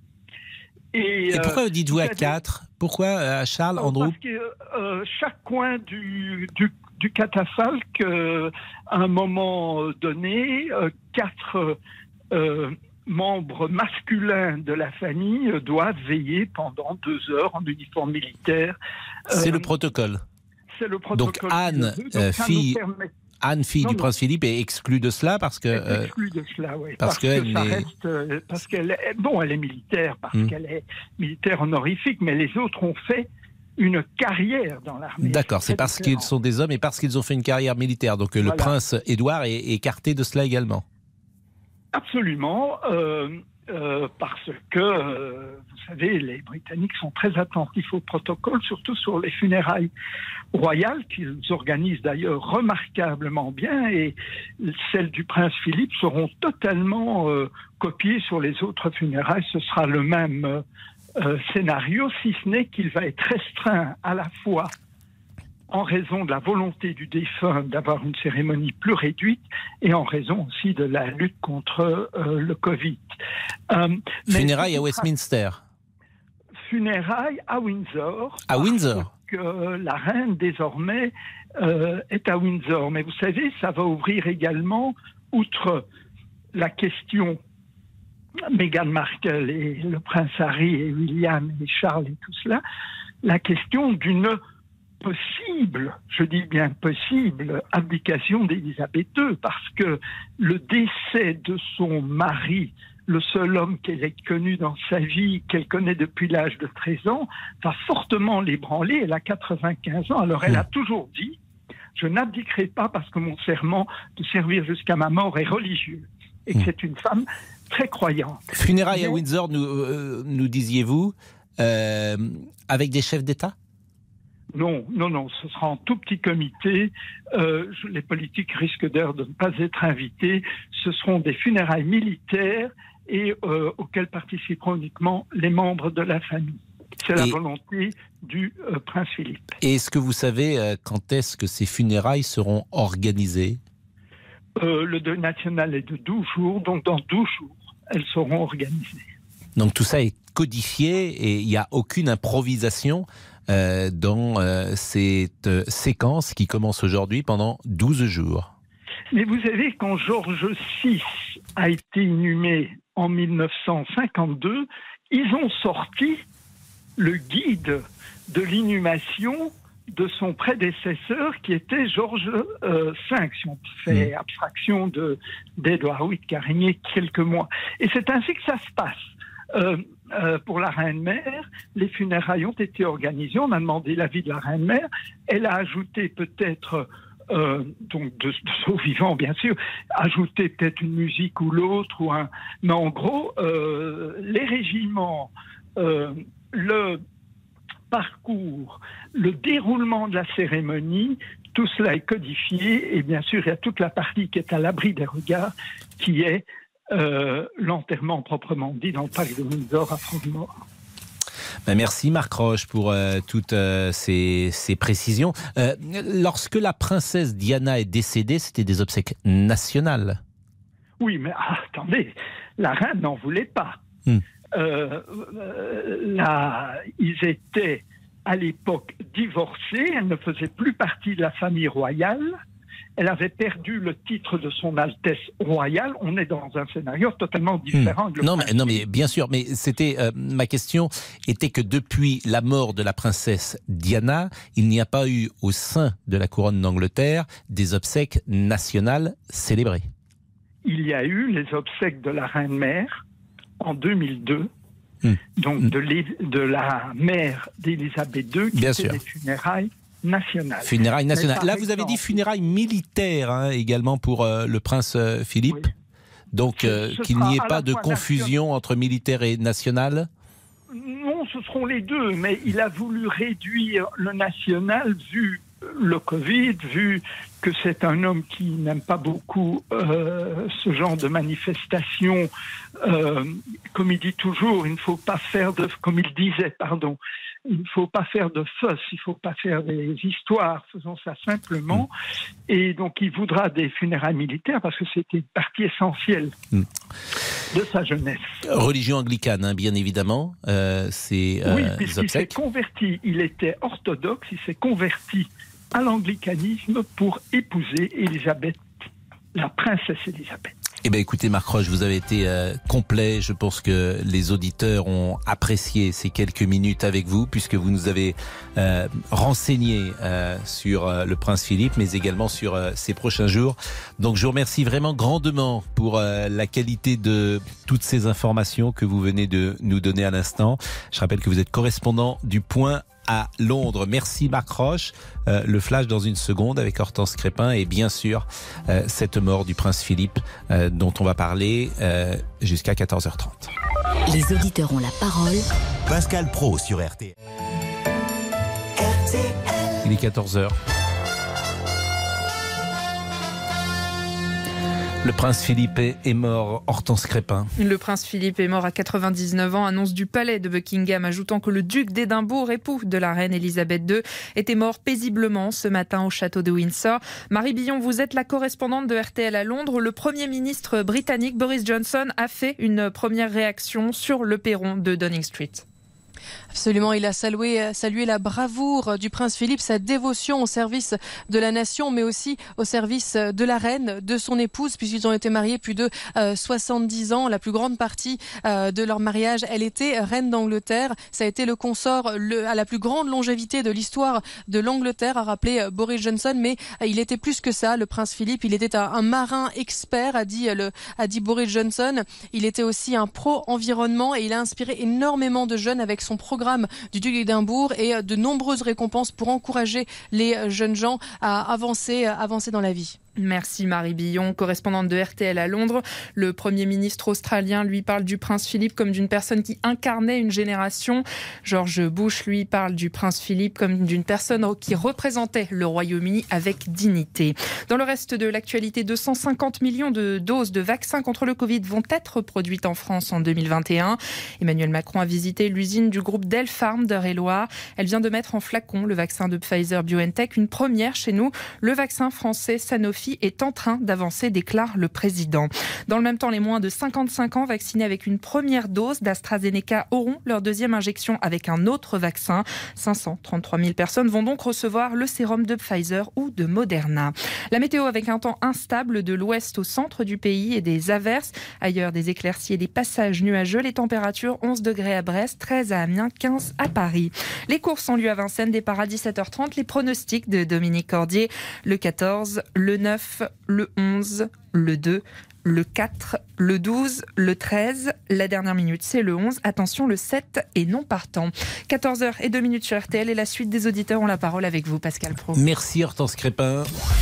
Et, et pourquoi euh, dites-vous à quatre? Pourquoi à Charles, Andrew? Parce que euh, chaque coin du, du du catafalque, euh, à un moment donné, euh, quatre euh, membres masculins de la famille euh, doivent veiller pendant deux heures en uniforme militaire. Euh, c'est le protocole. C'est le protocole. Donc Anne, Donc, euh, fille, permet... Anne, fille non, du non. prince Philippe, est exclue de cela parce que. Elle est euh, exclue de cela, oui. Parce, parce que, que ça est... reste, euh, parce qu'elle est, bon, elle est militaire, parce Hmm. qu'elle est militaire honorifique, mais les autres ont fait une carrière dans l'armée. D'accord, c'est parce qu'ils sont des hommes et parce qu'ils ont fait une carrière militaire. Donc voilà. Le prince Édouard est écarté de cela également. Absolument. Euh, Euh, parce que, euh, vous savez, les Britanniques sont très attentifs au protocole, surtout sur les funérailles royales, qu'ils organisent d'ailleurs remarquablement bien, et celles du prince Philippe seront totalement euh, copiées sur les autres funérailles. Ce sera le même euh, scénario, si ce n'est qu'il va être restreint à la fois en raison de la volonté du défunt d'avoir une cérémonie plus réduite et en raison aussi de la lutte contre euh, le Covid. Euh, funérailles à Westminster. Funérailles à Windsor. À Windsor. Que la reine désormais euh, est à Windsor. Mais vous savez, ça va ouvrir également, outre la question Meghan Markle et le prince Harry et William et Charles et tout cela, la question d'une possible, je dis bien possible, abdication d'Élisabeth deux, parce que le décès de son mari, le seul homme qu'elle ait connu dans sa vie, qu'elle connaît depuis l'âge de treize ans, va fortement l'ébranler. Elle a quatre-vingt-quinze ans, alors elle a toujours dit « Je n'abdiquerai pas parce que mon serment de servir jusqu'à ma mort est religieux » et que c'est une femme très croyante. Funérailles à Windsor, nous, euh, nous disiez-vous, euh, avec des chefs d'État ? Non, non, non, ce sera en tout petit comité. Euh, les politiques risquent d'ailleurs de ne pas être invités. Ce seront des funérailles militaires et euh, auxquelles participeront uniquement les membres de la famille. C'est la et, volonté du euh, prince Philippe. Et est-ce que vous savez euh, quand est-ce que ces funérailles seront organisées ? euh, Le deuil national est de douze jours, donc dans douze jours, elles seront organisées. Donc tout ça est codifié et il n'y a aucune improvisation Euh, dans euh, cette euh, séquence qui commence aujourd'hui pendant douze jours. Mais vous savez, quand George six a été inhumé en mille neuf cent cinquante-deux, ils ont sorti le guide de l'inhumation de son prédécesseur qui était George euh, cinq, si on fait mmh. abstraction de, d'Édouard huit qui a régné quelques mois. Et c'est ainsi que ça se passe. Euh, euh, pour la reine-mère, les funérailles ont été organisées, on a demandé l'avis de la reine-mère, elle a ajouté peut-être, euh, donc de, de son vivant bien sûr, ajouté peut-être une musique ou l'autre, ou un... mais en gros, euh, les régiments, euh, le parcours, le déroulement de la cérémonie, tout cela est codifié, et bien sûr il y a toute la partie qui est à l'abri des regards, qui est Euh, l'enterrement proprement dit dans le parc de Windsor à Frogmore. Ben merci Marc Roche pour euh, toutes euh, ces, ces précisions. Euh, lorsque la princesse Diana est décédée, c'était des obsèques nationales. Oui, mais ah, attendez, la reine n'en voulait pas. Hmm. Euh, euh, là, ils étaient à l'époque divorcés, elle ne faisait plus partie de la famille royale. Elle avait perdu le titre de son Altesse royale. On est dans un scénario totalement différent. Mmh. Non, mais, non, mais bien sûr. Mais c'était euh, ma question était que depuis la mort de la princesse Diana, il n'y a pas eu au sein de la couronne d'Angleterre des obsèques nationales célébrées. Il y a eu les obsèques de la reine-mère en deux mille deux. Mmh. Donc mmh. de, de la mère d'Élisabeth deux, qui bien était sûr. des funérailles nationales. Funérailles nationales. Là, vous avez dit funérailles militaires hein, également pour euh, le prince euh, Philippe. Oui. Donc, euh, qu'il n'y ait pas de confusion national. entre militaire et national. Non, ce seront les deux, mais il a voulu réduire le national vu le Covid, vu que c'est un homme qui n'aime pas beaucoup euh, ce genre de manifestation. Euh, comme il dit toujours, il ne faut pas faire de... Comme il disait, pardon, il ne faut pas faire de fuss, il ne faut pas faire des histoires, faisons ça simplement. Mmh. Et donc, il voudra des funérailles militaires parce que c'était une partie essentielle mmh. de sa jeunesse. Religion anglicane, hein, bien évidemment. Euh, c'est, euh, oui, puisqu'il s'est converti, il était orthodoxe, il s'est converti à l'anglicanisme pour épouser Élisabeth, la princesse Élisabeth. Eh bien, écoutez, Marc Roche, vous avez été euh, complet. Je pense que les auditeurs ont apprécié ces quelques minutes avec vous, puisque vous nous avez euh, renseigné euh, sur euh, le prince Philippe, mais également sur euh, ses prochains jours. Donc, je vous remercie vraiment grandement pour euh, la qualité de toutes ces informations que vous venez de nous donner à l'instant. Je rappelle que vous êtes correspondant du Point à Londres. Merci Marc Roche. Euh, le flash dans une seconde avec Hortense Crépin et bien sûr euh, cette mort du prince Philippe euh, dont on va parler euh, jusqu'à quatorze heures trente. Les auditeurs ont la parole. Pascal Praud sur R T L. Il est quatorze heures. Le prince Philippe est mort. Hortense Crépin. Le prince Philippe est mort à quatre-vingt-dix-neuf ans, annonce du palais de Buckingham, ajoutant que le duc d'Édimbourg, époux de la reine Elisabeth deux, était mort paisiblement ce matin au château de Windsor. Marie Billon, vous êtes la correspondante de R T L à Londres. Le Premier ministre britannique Boris Johnson a fait une première réaction sur le perron de Downing Street. Absolument, il a salué, salué la bravoure du prince Philippe, sa dévotion au service de la nation, mais aussi au service de la reine, de son épouse, puisqu'ils ont été mariés plus de euh, soixante-dix ans. La plus grande partie euh, de leur mariage, elle était reine d'Angleterre. Ça a été le consort le, à la plus grande longévité de l'histoire de l'Angleterre, a rappelé euh, Boris Johnson, mais euh, il était plus que ça, le prince Philippe. Il était un, un marin expert, a dit, euh, le, a dit Boris Johnson. Il était aussi un pro-environnement et il a inspiré énormément de jeunes avec son programme du duc d'Édimbourg et de nombreuses récompenses pour encourager les jeunes gens à avancer, à avancer dans la vie. Merci Marie Billon, correspondante de R T L à Londres. Le Premier ministre australien lui parle du prince Philippe comme d'une personne qui incarnait une génération. George Bush lui parle du prince Philippe comme d'une personne qui représentait le Royaume-Uni avec dignité. Dans le reste de l'actualité, deux cent cinquante millions de doses de vaccins contre le Covid vont être produites en France en deux mille vingt et un. Emmanuel Macron a visité l'usine du groupe Delpharm d'Eure-et-Loir. Elle vient de mettre en flacon le vaccin de Pfizer-BioNTech, une première chez nous. Le vaccin français Sanofi est en train d'avancer, déclare le président. Dans le même temps, les moins de cinquante-cinq ans vaccinés avec une première dose d'AstraZeneca auront leur deuxième injection avec un autre vaccin. cinq cent trente-trois mille personnes vont donc recevoir le sérum de Pfizer ou de Moderna. La météo avec un temps instable de l'ouest au centre du pays et des averses. Ailleurs, des éclaircies et des passages nuageux. Les températures onze degrés à Brest, treize à Amiens, quinze à Paris. Les courses ont lieu à Vincennes, départ à dix-sept heures trente. Les pronostics de Dominique Cordier, le quatorze, le neuf, le onze, le deux, le quatre, le douze, le treize. La dernière minute, c'est le onze. Attention, le sept est non partant. quatorze heures deux minutes sur R T L et la suite des auditeurs ont la parole avec vous, Pascal Praud. Merci Hortense Crépin.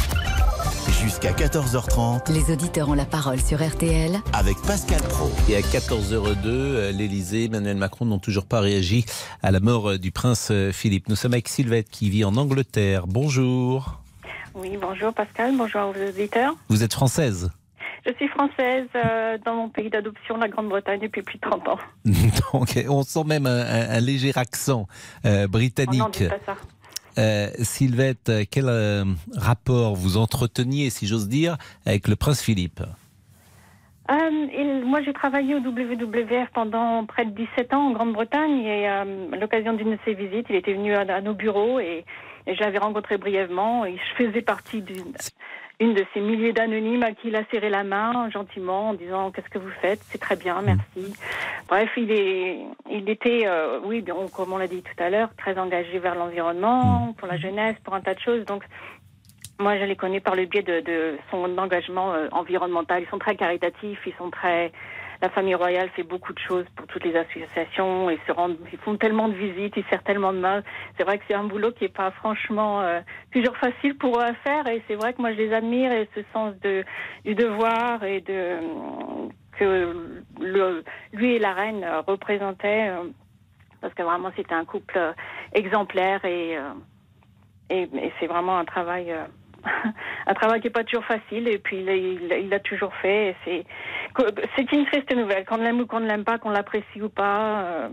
Jusqu'à quatorze heures trente. Les auditeurs ont la parole sur R T L. Avec Pascal Praud. Et à quatorze heures deux, l'Élysée et Emmanuel Macron n'ont toujours pas réagi à la mort du prince Philippe. Nous sommes avec Sylvette qui vit en Angleterre. Bonjour. Oui, bonjour Pascal, bonjour aux auditeurs. Vous êtes française ? Je suis française euh, dans mon pays d'adoption, la Grande-Bretagne, depuis plus de trente ans. Donc, on sent même un, un, un léger accent euh, britannique. Oh non, dites pas ça. Euh, Sylvette, quel euh, rapport vous entreteniez, si j'ose dire, avec le prince Philippe ? euh, il, Moi, j'ai travaillé au W W F pendant près de dix-sept ans en Grande-Bretagne et euh, à l'occasion d'une de ses visites, il était venu à, à nos bureaux et, et j'avais rencontré brièvement et je faisais partie d'une une de ces milliers d'anonymes à qui il a serré la main gentiment en disant « Qu'est-ce que vous faites ? C'est très bien, merci. » Bref, il, est, il était, euh, oui, donc, comme on l'a dit tout à l'heure, très engagé vers l'environnement, pour la jeunesse, pour un tas de choses. Donc, moi, je les connais par le biais de, de son engagement euh, environnemental. Ils sont très caritatifs, ils sont très... La famille royale fait beaucoup de choses pour toutes les associations. Ils se rendent, ils font tellement de visites, ils serrent tellement de mains. C'est vrai que c'est un boulot qui est pas franchement euh, toujours facile pour eux à faire. Et c'est vrai que moi je les admire et ce sens de du devoir et de que le, lui et la reine représentaient euh, parce que vraiment c'était un couple euh, exemplaire et, euh, et et c'est vraiment un travail. Euh, un travail qui n'est pas toujours facile et puis il l'a il, il toujours fait et c'est, c'est une triste nouvelle qu'on l'aime ou qu'on ne l'aime pas, qu'on l'apprécie ou pas euh,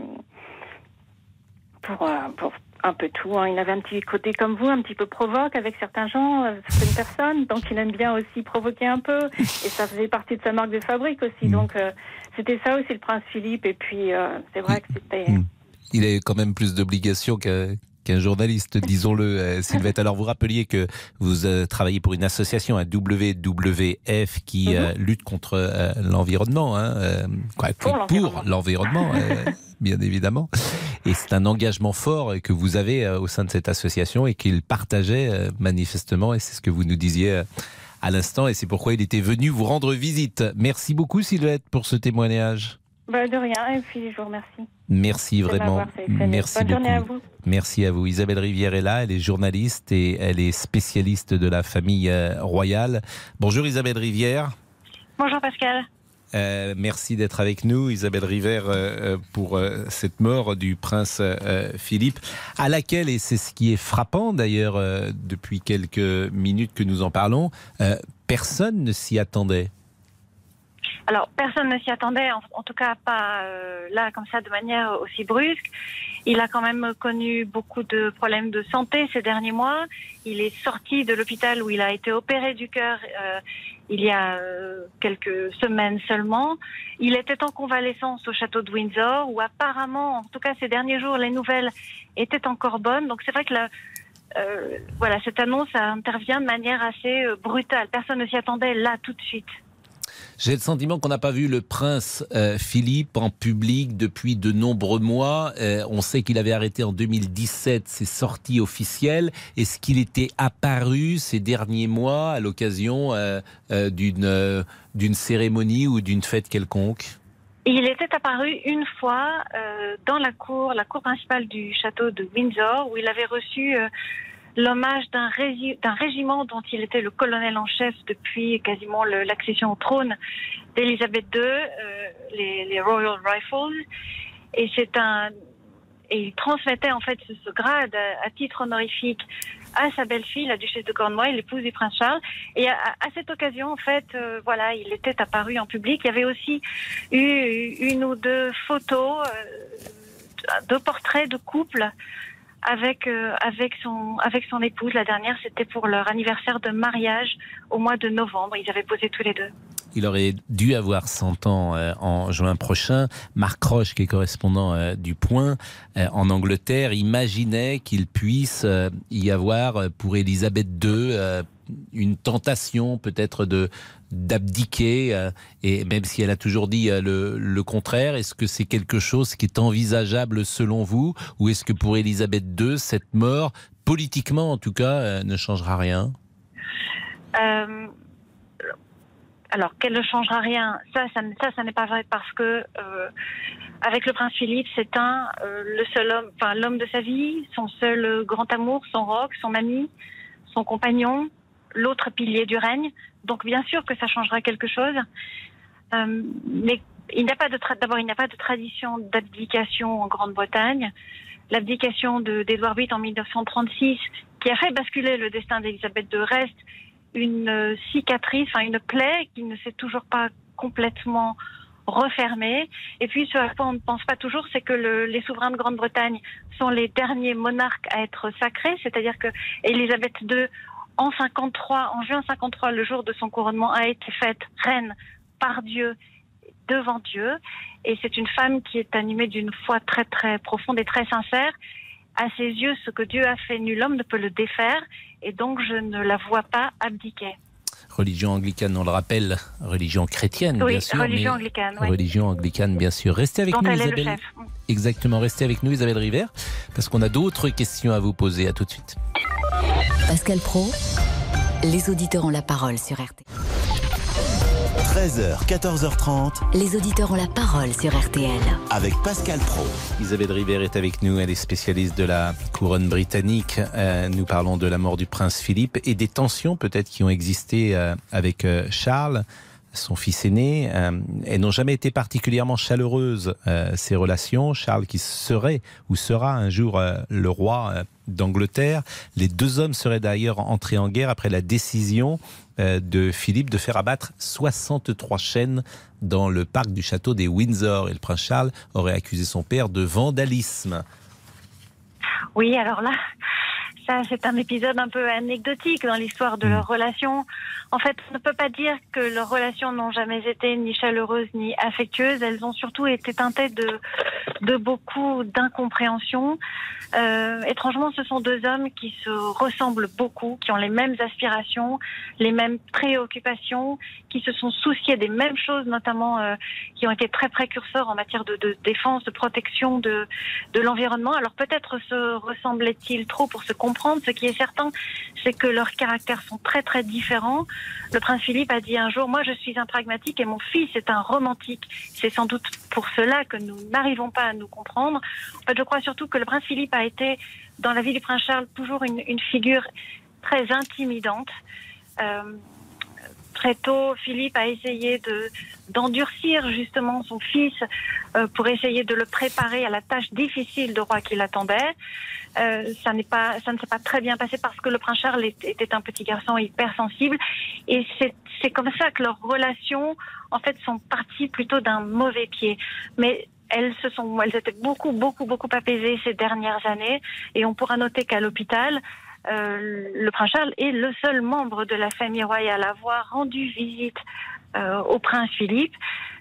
pour, euh, pour un peu tout hein. Il avait un petit côté comme vous, un petit peu provoque avec certains gens, euh, certaines personnes, donc il aime bien aussi provoquer un peu et ça faisait partie de sa marque de fabrique aussi, donc euh, c'était ça aussi le prince Philippe et puis euh, c'est vrai que c'était... Il a quand même plus d'obligations que... qu'un journaliste, disons-le, euh, Sylvette. Alors, vous rappeliez que vous euh, travaillez pour une association, un W W F, qui mm-hmm. euh, lutte contre euh, l'environnement, hein, euh, quoi, pour, pour l'environnement, l'environnement euh, bien évidemment. Et c'est un engagement fort que vous avez euh, au sein de cette association et qu'il partageait euh, manifestement, et c'est ce que vous nous disiez euh, à l'instant, et c'est pourquoi il était venu vous rendre visite. Merci beaucoup, Sylvette, pour ce témoignage. Bah, de rien, et puis je vous remercie. Merci vraiment. Merci Bonne beaucoup. journée à vous. Merci à vous. Isabelle Rivière est là, elle est journaliste et elle est spécialiste de la famille euh, royale. Bonjour Isabelle Rivière. Bonjour Pascal. Euh, merci d'être avec nous, Isabelle Rivière, euh, pour euh, cette mort du prince euh, Philippe, à laquelle, et c'est ce qui est frappant d'ailleurs euh, depuis quelques minutes que nous en parlons, euh, personne ne s'y attendait. Alors, personne ne s'y attendait, en, en tout cas pas euh, là, comme ça, de manière aussi brusque. Il a quand même connu beaucoup de problèmes de santé ces derniers mois. Il est sorti de l'hôpital où il a été opéré du cœur euh, il y a euh, quelques semaines seulement. Il était en convalescence au château de Windsor, où apparemment, en tout cas ces derniers jours, les nouvelles étaient encore bonnes. Donc c'est vrai que la, euh, voilà, cette annonce intervient de manière assez euh, brutale. Personne ne s'y attendait là tout de suite. J'ai le sentiment qu'on n'a pas vu le prince euh, Philippe en public depuis de nombreux mois. Euh, on sait qu'il avait arrêté en deux mille dix-sept ses sorties officielles. Est-ce qu'il était apparu ces derniers mois à l'occasion euh, euh, d'une euh, d'une cérémonie ou d'une fête quelconque ? Il était apparu une fois euh, dans la cour, la cour principale du château de Windsor, où il avait reçu euh, l'hommage d'un, régi- d'un régiment dont il était le colonel en chef depuis quasiment le, l'accession au trône d'Élisabeth deux, euh, les, les Royal Rifles. Et c'est un, et il transmettait en fait ce, ce grade à, à titre honorifique à sa belle-fille, la duchesse de Cornouailles, l'épouse du prince Charles. Et à, à cette occasion, en fait, euh, voilà, il était apparu en public. Il y avait aussi eu une ou deux photos, euh, de portraits de couple avec euh, avec son avec son épouse. La dernière, c'était pour leur anniversaire de mariage au mois de novembre. Ils avaient posé tous les deux. Il aurait dû avoir cent ans euh, en juin prochain. Marc Roche, qui est correspondant euh, du Point euh, en Angleterre, imaginait qu'il puisse euh, y avoir euh, pour Élisabeth deux euh, une tentation peut-être de d'abdiquer, euh, et même si elle a toujours dit euh, le, le contraire. Est-ce que c'est quelque chose qui est envisageable selon vous, ou est-ce que pour Élisabeth deux, cette mort, politiquement en tout cas, euh, ne changera rien ? euh... Alors, qu'elle ne changera rien, ça, ça, ça, ça n'est pas vrai, parce que euh, avec le prince Philippe, c'est un euh, le seul homme, enfin l'homme de sa vie, son seul euh, grand amour, son roc, son ami, son compagnon, l'autre pilier du règne. Donc, bien sûr que ça changera quelque chose, euh, mais il n'y a pas de tra- d'abord il n'y a pas de tradition d'abdication en Grande-Bretagne. L'abdication de, d'Édouard huit en mille neuf cent trente-six, qui a fait basculer le destin d'Élisabeth deux, reste une cicatrice, enfin une plaie qui ne s'est toujours pas complètement refermée. Et puis, ce à quoi on ne pense pas toujours, c'est que le, les souverains de Grande-Bretagne sont les derniers monarques à être sacrés, c'est-à-dire que Élisabeth deux, en cinquante-trois, en juin cinquante-trois, le jour de son couronnement, a été faite reine par Dieu, devant Dieu. Et c'est une femme qui est animée d'une foi très très profonde et très sincère. À ses yeux, ce que Dieu a fait, nul homme ne peut le défaire, et donc je ne la vois pas abdiquer. Religion anglicane, on le rappelle, religion chrétienne, oui, bien sûr. religion anglicane, oui. Religion anglicane, bien sûr. Restez avec dont nous, elle Isabelle. Est le chef. Exactement, restez avec nous, Isabelle Rivière, parce qu'on a d'autres questions à vous poser. À tout de suite. Pascal Praud, les auditeurs ont la parole sur R T L. treize heures, quatorze heures trente. Les auditeurs ont la parole sur R T L. Avec Pascal Praud. Isabelle Rivière est avec nous, elle est spécialiste de la couronne britannique. Euh, nous parlons de la mort du prince Philippe et des tensions peut-être qui ont existé euh, avec euh, Charles, son fils aîné. Euh, elles n'ont jamais été particulièrement chaleureuses, euh, ces relations. Charles qui serait ou sera un jour euh, le roi euh, d'Angleterre. Les deux hommes seraient d'ailleurs entrés en guerre après la décision euh, de Philippe de faire abattre soixante-trois chênes dans le parc du château des Windsor. Et le prince Charles aurait accusé son père de vandalisme. Oui, alors là, ça c'est un épisode un peu anecdotique dans l'histoire de leur relation. En fait, on ne peut pas dire que leurs relations n'ont jamais été ni chaleureuses ni affectueuses. Elles ont surtout été teintées de, de beaucoup d'incompréhension. Euh, étrangement, ce sont deux hommes qui se ressemblent beaucoup, qui ont les mêmes aspirations, les mêmes préoccupations, qui se sont souciés des mêmes choses, notamment euh, qui ont été très précurseurs en matière de, de défense, de protection de, de l'environnement. Alors peut-être se ressemblaient-ils trop pour se comprendre comprendre. Ce qui est certain, c'est que leurs caractères sont très très différents. Le prince Philippe a dit un jour, moi je suis un pragmatique et mon fils est un romantique. C'est sans doute pour cela que nous n'arrivons pas à nous comprendre. En fait, je crois surtout que le prince Philippe a été, dans la vie du prince Charles, toujours une, une figure très intimidante. Euh, Très tôt, Philippe a essayé de, d'endurcir justement son fils euh, pour essayer de le préparer à la tâche difficile de roi qui l'attendait. Euh, ça n'est pas, ça ne s'est pas très bien passé parce que le prince Charles était un petit garçon hypersensible et c'est, c'est comme ça que leurs relations, en fait, sont parties plutôt d'un mauvais pied. Mais elles se sont, elles étaient beaucoup, beaucoup, beaucoup apaisées ces dernières années et on pourra noter qu'à l'hôpital, Euh, le prince Charles est le seul membre de la famille royale à avoir rendu visite euh, au prince Philippe.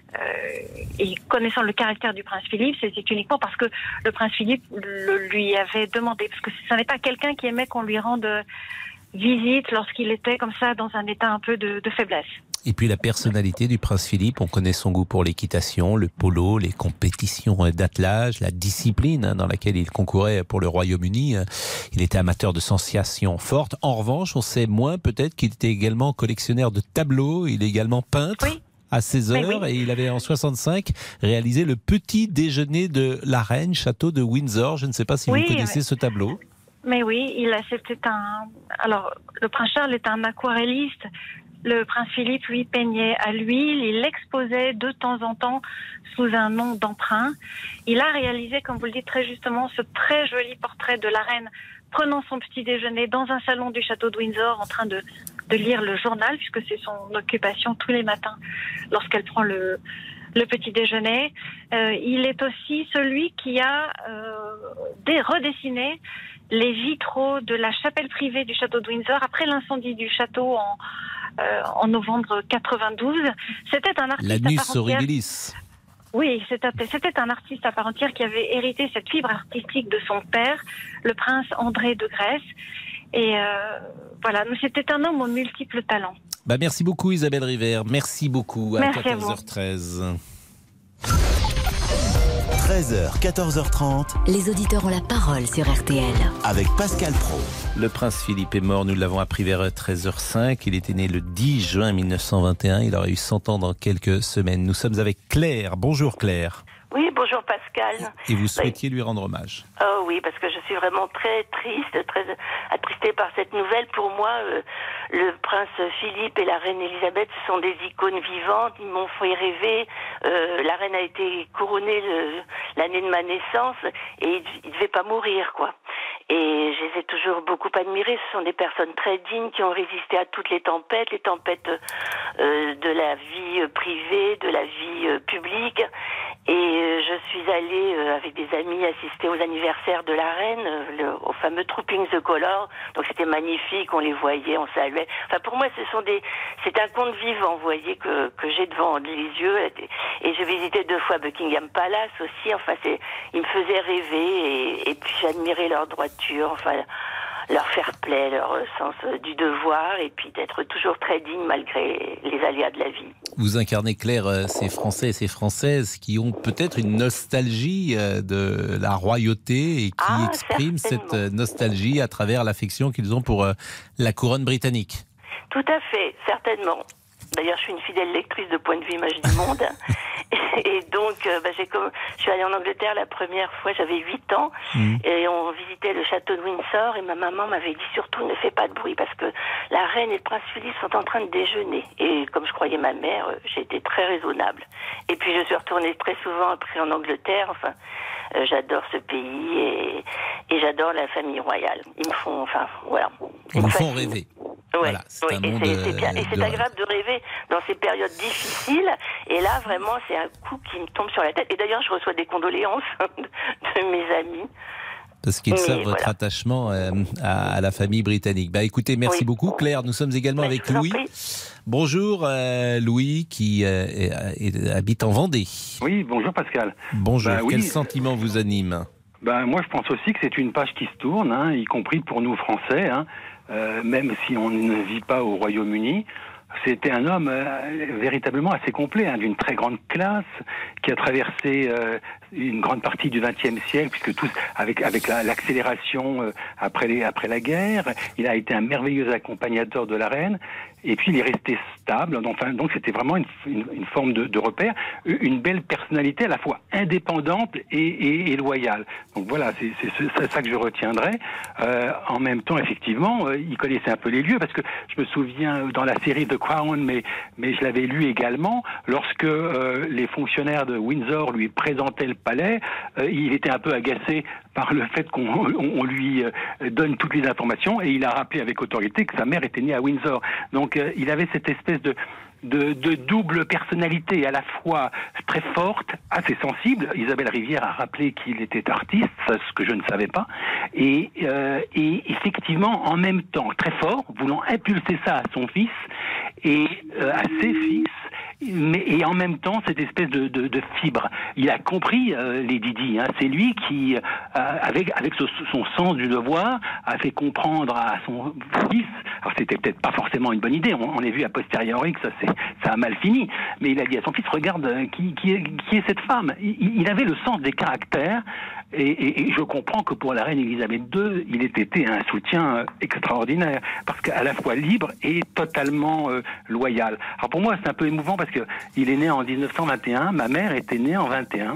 Euh, et connaissant le caractère du prince Philippe, c'était uniquement parce que le prince Philippe le, lui avait demandé, parce que ce n'est pas quelqu'un qui aimait qu'on lui rende visite lorsqu'il était comme ça dans un état un peu de, de faiblesse. Et puis la personnalité du prince Philippe, on connaît son goût pour l'équitation, le polo, les compétitions d'attelage, la discipline hein, dans laquelle il concourait pour le Royaume-Uni. Il était amateur de sensations fortes. En revanche, on sait moins peut-être qu'il était également collectionneur de tableaux, il est également peintre. Oui. À seize heures, oui. Et il avait en soixante-cinq réalisé le petit déjeuner de la reine, château de Windsor. Je ne sais pas si oui, vous connaissez mais... ce tableau. Mais oui, il a, c'était un. Alors, le prince Charles est un aquarelliste. Le prince Philippe, lui, peignait à l'huile. Il l'exposait de temps en temps sous un nom d'emprunt. Il a réalisé, comme vous le dites très justement, ce très joli portrait de la reine prenant son petit déjeuner dans un salon du château de Windsor en train de, de lire le journal, puisque c'est son occupation tous les matins lorsqu'elle prend le, le petit déjeuner. Euh, il est aussi celui qui a euh, dé- redessiné les vitraux de la chapelle privée du château de Windsor après l'incendie du château en, euh, en novembre quatre-vingt-douze. C'était un artiste L'Anus à part entière. horribilis. Oui, c'était, c'était un artiste à part entière qui avait hérité cette fibre artistique de son père, le prince André de Grèce. Et euh, voilà, c'était un homme aux multiples talents. Bah merci beaucoup Isabelle River, merci beaucoup à merci quatorze heures treize. treize heures, quatorze heures trente. Les auditeurs ont la parole sur R T L. Avec Pascal Praud. Le prince Philippe est mort, nous l'avons appris vers treize heures cinq. Il était né le dix juin mille neuf cent vingt et un. Il aurait eu cent ans dans quelques semaines. Nous sommes avec Claire. Bonjour Claire. Oui, bonjour Pascal. Et vous souhaitiez lui rendre hommage. Oh oui, parce que je suis vraiment très triste, très attristée par cette nouvelle. Pour moi, euh, le prince Philippe et la reine Elisabeth sont des icônes vivantes. Ils m'ont fait rêver. Euh, la reine a été couronnée le, l'année de ma naissance et il ne devait pas mourir, quoi. Et je les ai toujours beaucoup admirés. Ce sont des personnes très dignes qui ont résisté à toutes les tempêtes, les tempêtes euh, de la vie privée, de la vie euh, publique. Et euh, je suis allée euh, avec des amis assister aux anniversaires de la reine, euh, le, au fameux Trooping the Colour. Donc c'était magnifique, on les voyait, on saluait. Enfin pour moi, ce sont des, c'est un conte vivant, vous voyez, que que j'ai devant les yeux. Et j'ai visité deux fois Buckingham Palace aussi. Enfin, c'est, ils me faisaient rêver et, et puis j'admirais leur droiture, enfin leur fair-play, leur sens du devoir, et puis d'être toujours très digne malgré les aléas de la vie. Vous incarnez, Claire, ces Français et ces Françaises qui ont peut-être une nostalgie de la royauté et qui ah, expriment cette nostalgie à travers l'affection qu'ils ont pour la couronne britannique. Tout à fait, certainement. D'ailleurs, je suis une fidèle lectrice de Point de vue Image du Monde. Et donc, euh, bah, j'ai comme... je suis allée en Angleterre la première fois, j'avais huit ans, mmh. et on visitait le château de Windsor, et ma maman m'avait dit surtout ne fais pas de bruit, parce que la reine et le prince Philippe sont en train de déjeuner. Et comme je croyais ma mère, euh, j'ai été très raisonnable. Et puis je suis retournée très souvent après en Angleterre, enfin, euh, j'adore ce pays, et, et j'adore la famille royale. Ils me font, enfin, voilà. Ils me font rêver. Ouais, voilà, c'est oui, un et monde c'est, c'est bien. Et c'est de agréable de rêver dans ces périodes difficiles. Et là, vraiment, c'est un coup qui me tombe sur la tête. Et d'ailleurs, je reçois des condoléances de, de mes amis. Parce qu'ils Mais savent voilà. votre attachement euh, à, à la famille britannique. Bah, écoutez, merci Oui. beaucoup, Claire. Nous sommes également Mais avec je vous en Louis. prie. Bonjour, euh, Louis, qui euh, est- est- habite en Vendée. Oui, bonjour Pascal. Bonjour. Bah, oui. Quel sentiment vous anime? Ben, moi, je pense aussi que c'est une page qui se tourne, hein, y compris pour nous Français, hein, euh, même si on ne vit pas au Royaume-Uni. c'était un homme euh, véritablement assez complet, hein, d'une très grande classe, qui a traversé euh, une grande partie du vingtième siècle, puisque tout, avec, avec la, l'accélération euh, après, les, après la guerre, il a été un merveilleux accompagnateur de la reine, et puis il est resté stable, enfin, donc c'était vraiment une, une, une forme de, de repère, une belle personnalité à la fois indépendante et, et, et loyale. Donc voilà, c'est, c'est, c'est ça que je retiendrai. Euh, en même temps, effectivement, euh, il connaissait un peu les lieux, parce que je me souviens dans la série The Crown, mais, mais je l'avais lu également, lorsque euh, les fonctionnaires de Windsor lui présentaient le palais, euh, il était un peu agacé par le fait qu'on on, on lui euh, donne toutes les informations, et il a rappelé avec autorité que sa mère était née à Windsor. Donc euh, il avait cette espèce de De, de double personnalité, à la fois très forte, assez sensible. Isabelle Rivière a rappelé qu'il était artiste, ça, ce que je ne savais pas, et, euh, et effectivement, en même temps, très fort, voulant impulser ça à son fils et euh, à ses fils, mais et en même temps cette espèce de, de, de fibre. Il a compris euh, les Didi. Hein. C'est lui qui, euh, avec avec ce, son sens du devoir, a fait comprendre à son fils. Alors c'était peut-être pas forcément une bonne idée. On, on a vu a posteriori que ça c'est ça a mal fini. Mais il a dit à son fils, regarde qui qui est, qui est cette femme. Il, il avait le sens des caractères. Et, et, et je comprends que pour la reine Elisabeth deux, il ait été un soutien extraordinaire, parce qu'à la fois libre et totalement euh, loyal. Alors pour moi, c'est un peu émouvant parce que il est né en dix-neuf cent vingt et un, ma mère était née en vingt et un.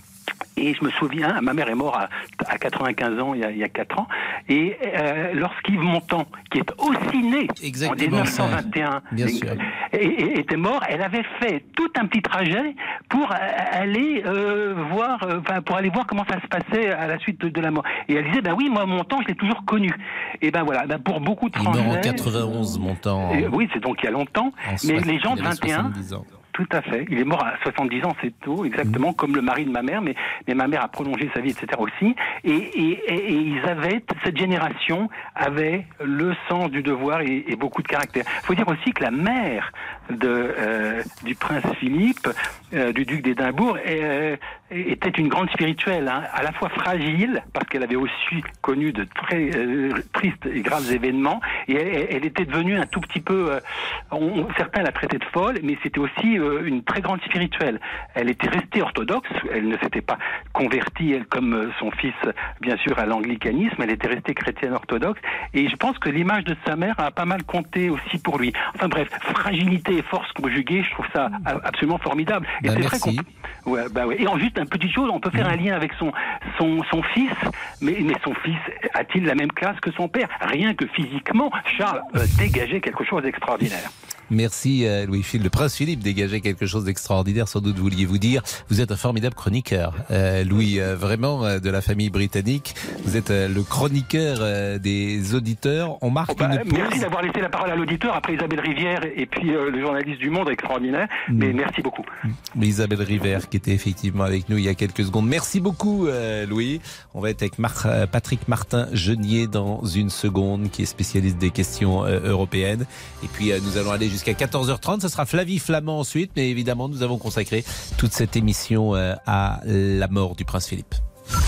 Et je me souviens, ma mère est morte à, à quatre-vingt-quinze ans, il y a, il y a quatre ans. Et euh, lorsqu'Yves Montand, qui est aussi né Exactement, en dix-neuf cent vingt et un, bien sûr. Et, et, était mort, elle avait fait tout un petit trajet pour aller euh, voir, enfin euh, pour aller voir comment ça se passait à la suite de, de la mort. Et elle disait, ben oui, moi Montand, je l'ai toujours connu. Et ben voilà, ben pour beaucoup de Français. Il meurt en quatre-vingt-onze, Montand. Euh, oui, c'est donc il y a longtemps. Mais les gens de vingt et un. Tout à fait. Il est mort à soixante-dix ans, c'est tôt, exactement, mmh. comme le mari de ma mère, mais, mais ma mère a prolongé sa vie, et cetera aussi. Et, et, et, et ils avaient, cette génération avait le sens du devoir et, et beaucoup de caractère. Il faut dire aussi que la mère de, euh, du prince Philippe, euh, du duc d'Édimbourg, euh, était une grande spirituelle, hein, à la fois fragile, parce qu'elle avait aussi connu de très euh, tristes et graves événements, et elle, elle était devenue un tout petit peu, euh, on, certains la traitaient de folle, mais c'était aussi euh, une très grande spirituelle. Elle était restée orthodoxe, elle ne s'était pas convertie, elle, comme son fils, bien sûr, à l'anglicanisme, elle était restée chrétienne orthodoxe, et je pense que l'image de sa mère a pas mal compté aussi pour lui. Enfin bref, fragilité et force conjuguées, je trouve ça absolument formidable. Et bah, c'est merci. vrai qu'on... Ouais, bah ouais. Et en juste une petite chose, on peut faire un lien avec son, son, son fils, mais, mais son fils a-t-il la même classe que son père? Rien que physiquement, Charles euh, dégageait quelque chose d'extraordinaire. Merci euh, Louis-Philippe. Le prince Philippe dégageait quelque chose d'extraordinaire, sans doute vouliez-vous dire. Vous êtes un formidable chroniqueur, euh, Louis, euh, vraiment euh, de la famille britannique. Vous êtes euh, le chroniqueur euh, des auditeurs. On marque oh bah, une pause. Merci d'avoir laissé la parole à l'auditeur après Isabelle Rivière et puis euh, le journaliste du Monde extraordinaire. Mmh. Mais merci beaucoup. Mmh. Isabelle Rivière qui était effectivement avec nous il y a quelques secondes. Merci beaucoup euh, Louis. On va être avec Mar- Patrick Martin-Genier dans une seconde, qui est spécialiste des questions euh, européennes. Et puis euh, nous allons aller jusqu'à quatorze heures trente. Ce sera Flavie Flamand ensuite, mais évidemment, nous avons consacré toute cette émission euh, à la mort du prince Philippe.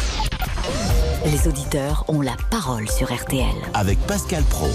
Les auditeurs ont la parole sur R T L. Avec Pascal Praud.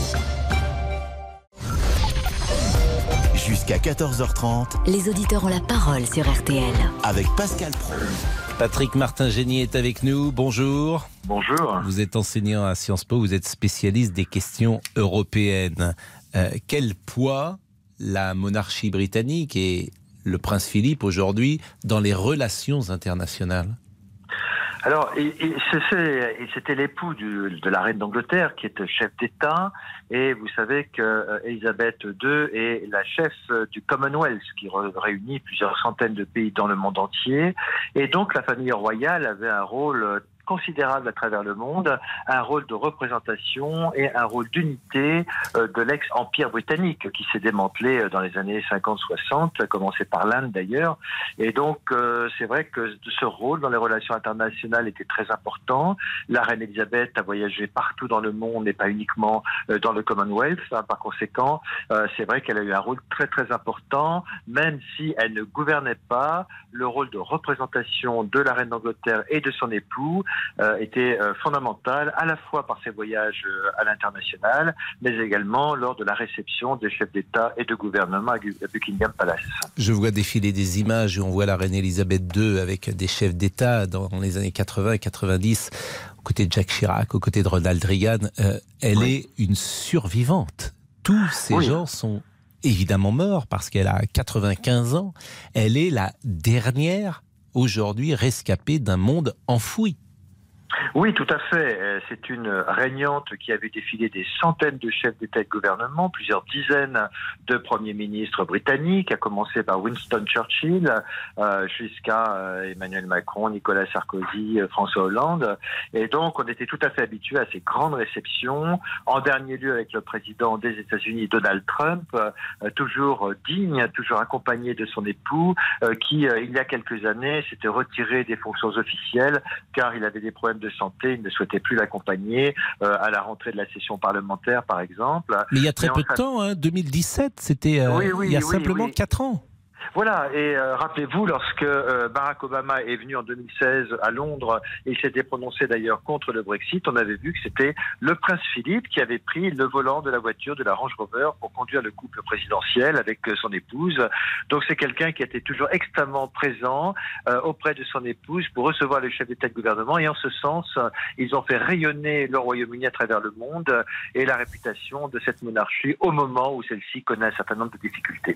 Jusqu'à quatorze heures trente. Les auditeurs ont la parole sur R T L. Avec Pascal Praud. Patrick Martin-Genier est avec nous. Bonjour. Bonjour. Vous êtes enseignant à Sciences Po, vous êtes spécialiste des questions européennes. Euh, quel poids la monarchie britannique et le prince Philippe aujourd'hui dans les relations internationales? Alors, et, et c'était l'époux du, de la reine d'Angleterre qui était chef d'État, et vous savez qu'Elisabeth deux est la chef du Commonwealth, qui réunit plusieurs centaines de pays dans le monde entier, et donc la famille royale avait un rôle considérable à travers le monde, un rôle de représentation et un rôle d'unité euh, de l'ex-empire britannique qui s'est démantelé dans les années cinquante soixante, a commencé par l'Inde d'ailleurs. Et donc euh, c'est vrai que ce rôle dans les relations internationales était très important. La reine Elisabeth a voyagé partout dans le monde et pas uniquement euh, dans le Commonwealth. Hein, par conséquent, euh, c'est vrai qu'elle a eu un rôle très très important, même si elle ne gouvernait pas. Le rôle de représentation de la reine d'Angleterre et de son époux euh, était euh, fondamentale, à la fois par ses voyages euh, à l'international, mais également lors de la réception des chefs d'État et de gouvernement à Buckingham Palace. Je vois défiler des images où on voit la reine Elisabeth deux avec des chefs d'État dans les années quatre-vingts et quatre-vingt-dix, aux côtés de Jacques Chirac, aux côtés de Ronald Reagan. Euh, elle oui. est une survivante. Tous ces oui. gens sont évidemment morts parce qu'elle a quatre-vingt-quinze ans. Elle est la dernière, aujourd'hui, rescapée d'un monde enfoui. Oui, tout à fait. C'est une régnante qui a vu défiler des centaines de chefs d'État et de gouvernement, plusieurs dizaines de premiers ministres britanniques, à commencer par Winston Churchill, euh, jusqu'à euh, Emmanuel Macron, Nicolas Sarkozy, euh, François Hollande. Et donc, on était tout à fait habitués à ces grandes réceptions. En dernier lieu, avec le président des États-Unis, Donald Trump, euh, toujours digne, toujours accompagné de son époux, euh, qui, euh, il y a quelques années, s'était retiré des fonctions officielles car il avait des problèmes de santé, il ne souhaitait plus l'accompagner euh, à la rentrée de la session parlementaire, par exemple. Mais il y a très Mais peu de temps, hein, deux mille dix-sept, c'était euh, oui, oui, il y a oui, simplement oui. quatre ans. Voilà, et euh, rappelez-vous, lorsque euh, Barack Obama est venu en deux mille seize à Londres, et il s'était prononcé d'ailleurs contre le Brexit, on avait vu que c'était le prince Philippe qui avait pris le volant de la voiture de la Range Rover pour conduire le couple présidentiel avec euh, son épouse. Donc c'est quelqu'un qui était toujours extrêmement présent euh, auprès de son épouse pour recevoir les chefs d'État et de gouvernement, et en ce sens, euh, ils ont fait rayonner le Royaume-Uni à travers le monde euh, et la réputation de cette monarchie au moment où celle-ci connaît un certain nombre de difficultés.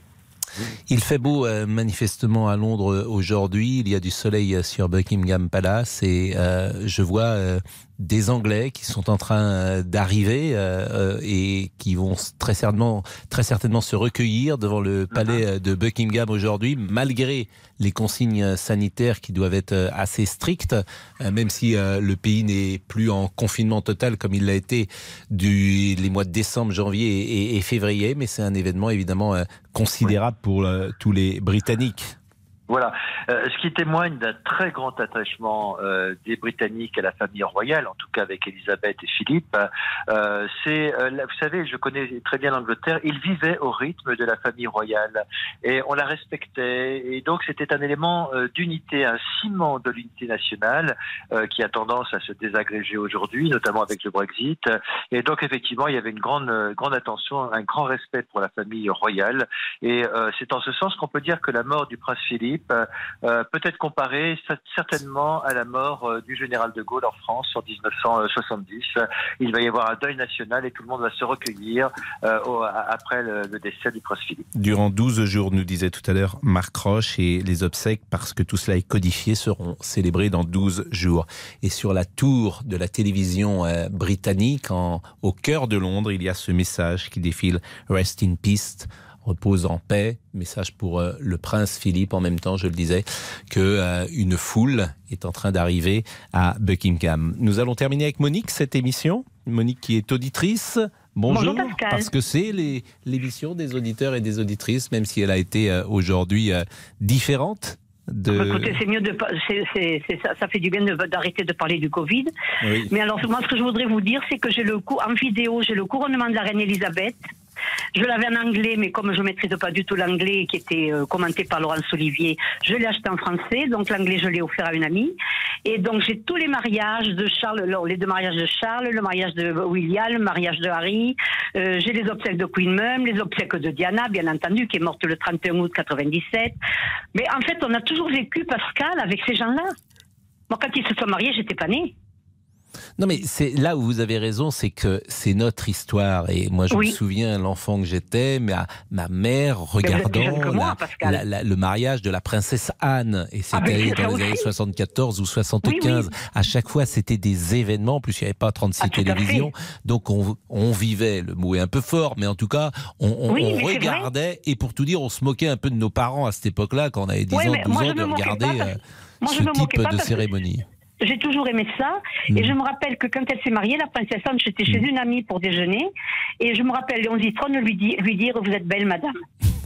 Il fait beau euh, manifestement à Londres aujourd'hui, il y a du soleil sur Buckingham Palace et euh, je vois euh, des Anglais qui sont en train euh, d'arriver euh, et qui vont très certainement, très certainement se recueillir devant le palais de Buckingham aujourd'hui, malgré les consignes sanitaires qui doivent être assez strictes, euh, même si euh, le pays n'est plus en confinement total comme il l'a été du, les mois de décembre, janvier et, et, et février, mais c'est un événement évidemment euh, considérable pour euh, tous les Britanniques. Voilà, euh, ce qui témoigne d'un très grand attachement euh, des Britanniques à la famille royale, en tout cas avec Elisabeth et Philippe. Euh, c'est, euh, vous savez, je connais très bien l'Angleterre, ils vivaient au rythme de la famille royale et on la respectait. Et donc c'était un élément euh, d'unité, un ciment de l'unité nationale euh, qui a tendance à se désagréger aujourd'hui, notamment avec le Brexit. Et donc effectivement, il y avait une grande, grande attention, un grand respect pour la famille royale. Et euh, c'est en ce sens qu'on peut dire que la mort du prince Philippe Euh, peut-être comparé certainement à la mort euh, du général de Gaulle en France en dix-neuf cent soixante-dix. Il va y avoir un deuil national et tout le monde va se recueillir euh, au, après le, le décès du prince Philippe. Durant douze jours, nous disait tout à l'heure Marc Roche, et les obsèques, parce que tout cela est codifié, seront célébrées dans douze jours. Et sur la tour de la télévision euh, britannique, en, au cœur de Londres, il y a ce message qui défile « Rest in peace ». Repose en paix, message pour euh, le prince Philippe. En même temps, je le disais, que euh, une foule est en train d'arriver à Buckingham. Nous allons terminer avec Monique cette émission. Monique qui est auditrice. Bonjour, Bonjour parce que c'est les, l'émission des auditeurs et des auditrices, même si elle a été euh, aujourd'hui euh, différente. De... Écoutez, c'est mieux de c'est, c'est, c'est, ça, ça fait du bien de, d'arrêter de parler du Covid. Oui. Mais alors moi, ce que je voudrais vous dire, c'est que j'ai le en vidéo, j'ai le couronnement de la reine Elisabeth. Je l'avais en anglais, mais comme je ne maîtrise pas du tout l'anglais, qui était euh, commenté par Laurence Olivier, je l'ai acheté en français. Donc l'anglais, je l'ai offert à une amie. Et donc j'ai tous les mariages de Charles, les deux mariages de Charles, le mariage de William, le mariage de Harry. Euh, j'ai les obsèques de Queen Mum, les obsèques de Diana, bien entendu, qui est morte le trente et un août quatre-vingt-dix-sept. Mais en fait, on a toujours vécu, Pascal, avec ces gens-là. Moi, quand ils se sont mariés, j'étais pas née. Non, mais c'est là où vous avez raison, c'est que c'est notre histoire. Et moi, je oui. me souviens, l'enfant que j'étais, ma, ma mère regardant moi, la, la, la, le mariage de la princesse Anne. Et c'était ah, dans les aussi. années soixante-quatorze ou soixante-quinze. Oui, oui. À chaque fois, c'était des événements. En plus, il n'y avait pas trente-six ah, télévisions. Donc, on, on vivait, le mot est un peu fort, mais en tout cas, on, on, oui, on regardait. Et pour tout dire, on se moquait un peu de nos parents à cette époque-là, quand on avait dix oui, ans, douze ans, de regarder euh, moi, ce type de cérémonie. J'ai toujours aimé ça. Mmh. Et je me rappelle que quand elle s'est mariée, la princesse Anne, j'étais chez mmh. une amie pour déjeuner. Et je me rappelle Léon Zitrone lui, dit, lui dire « Vous êtes belle, madame ».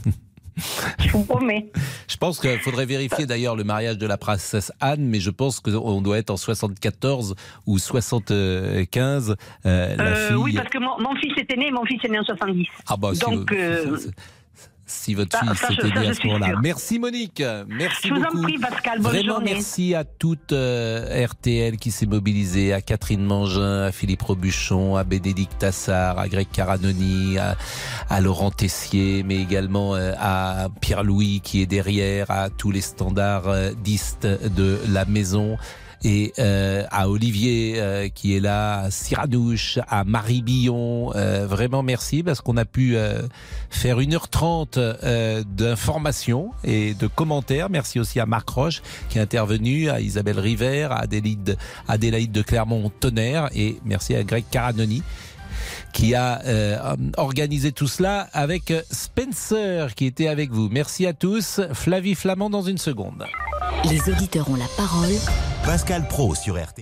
Je vous promets. Je pense qu'il faudrait vérifier d'ailleurs le mariage de la princesse Anne, mais je pense qu'on doit être en soixante-quatorze ou soixante-quinze. Euh, la euh, fille... Oui, parce que mon, mon fils était né, mon fils est né en soixante-dix. Ah bah, donc, si, euh... c'est, si votre Ça- fille ça, s'est je- ça, aidée je à ce suis moment-là. sûre. Merci Monique, merci Je vous en beaucoup. prie, Pascal, bonne Vraiment journée. merci à toute euh, R T L qui s'est mobilisée, à Catherine Mangin, à Philippe Robuchon, à Bénédicte Tassard, à Greg Caranoni, à, à Laurent Tessier, mais également euh, à Pierre-Louis qui est derrière, à tous les standardistes de la maison. Et euh, à Olivier euh, qui est là, à Cyranouche, à Marie Billon, euh, vraiment merci parce qu'on a pu euh, faire une heure trente euh, d'informations et de commentaires. Merci aussi à Marc Roche qui est intervenu, à Isabelle River, à Adélaïde, Adélaïde de Clermont-Tonnerre et merci à Greg Caranoni qui a euh, organisé tout cela avec Spencer qui était avec vous. Merci à tous. Flavie Flamand dans une seconde. Les auditeurs ont la parole. Pascal Praud sur R T L.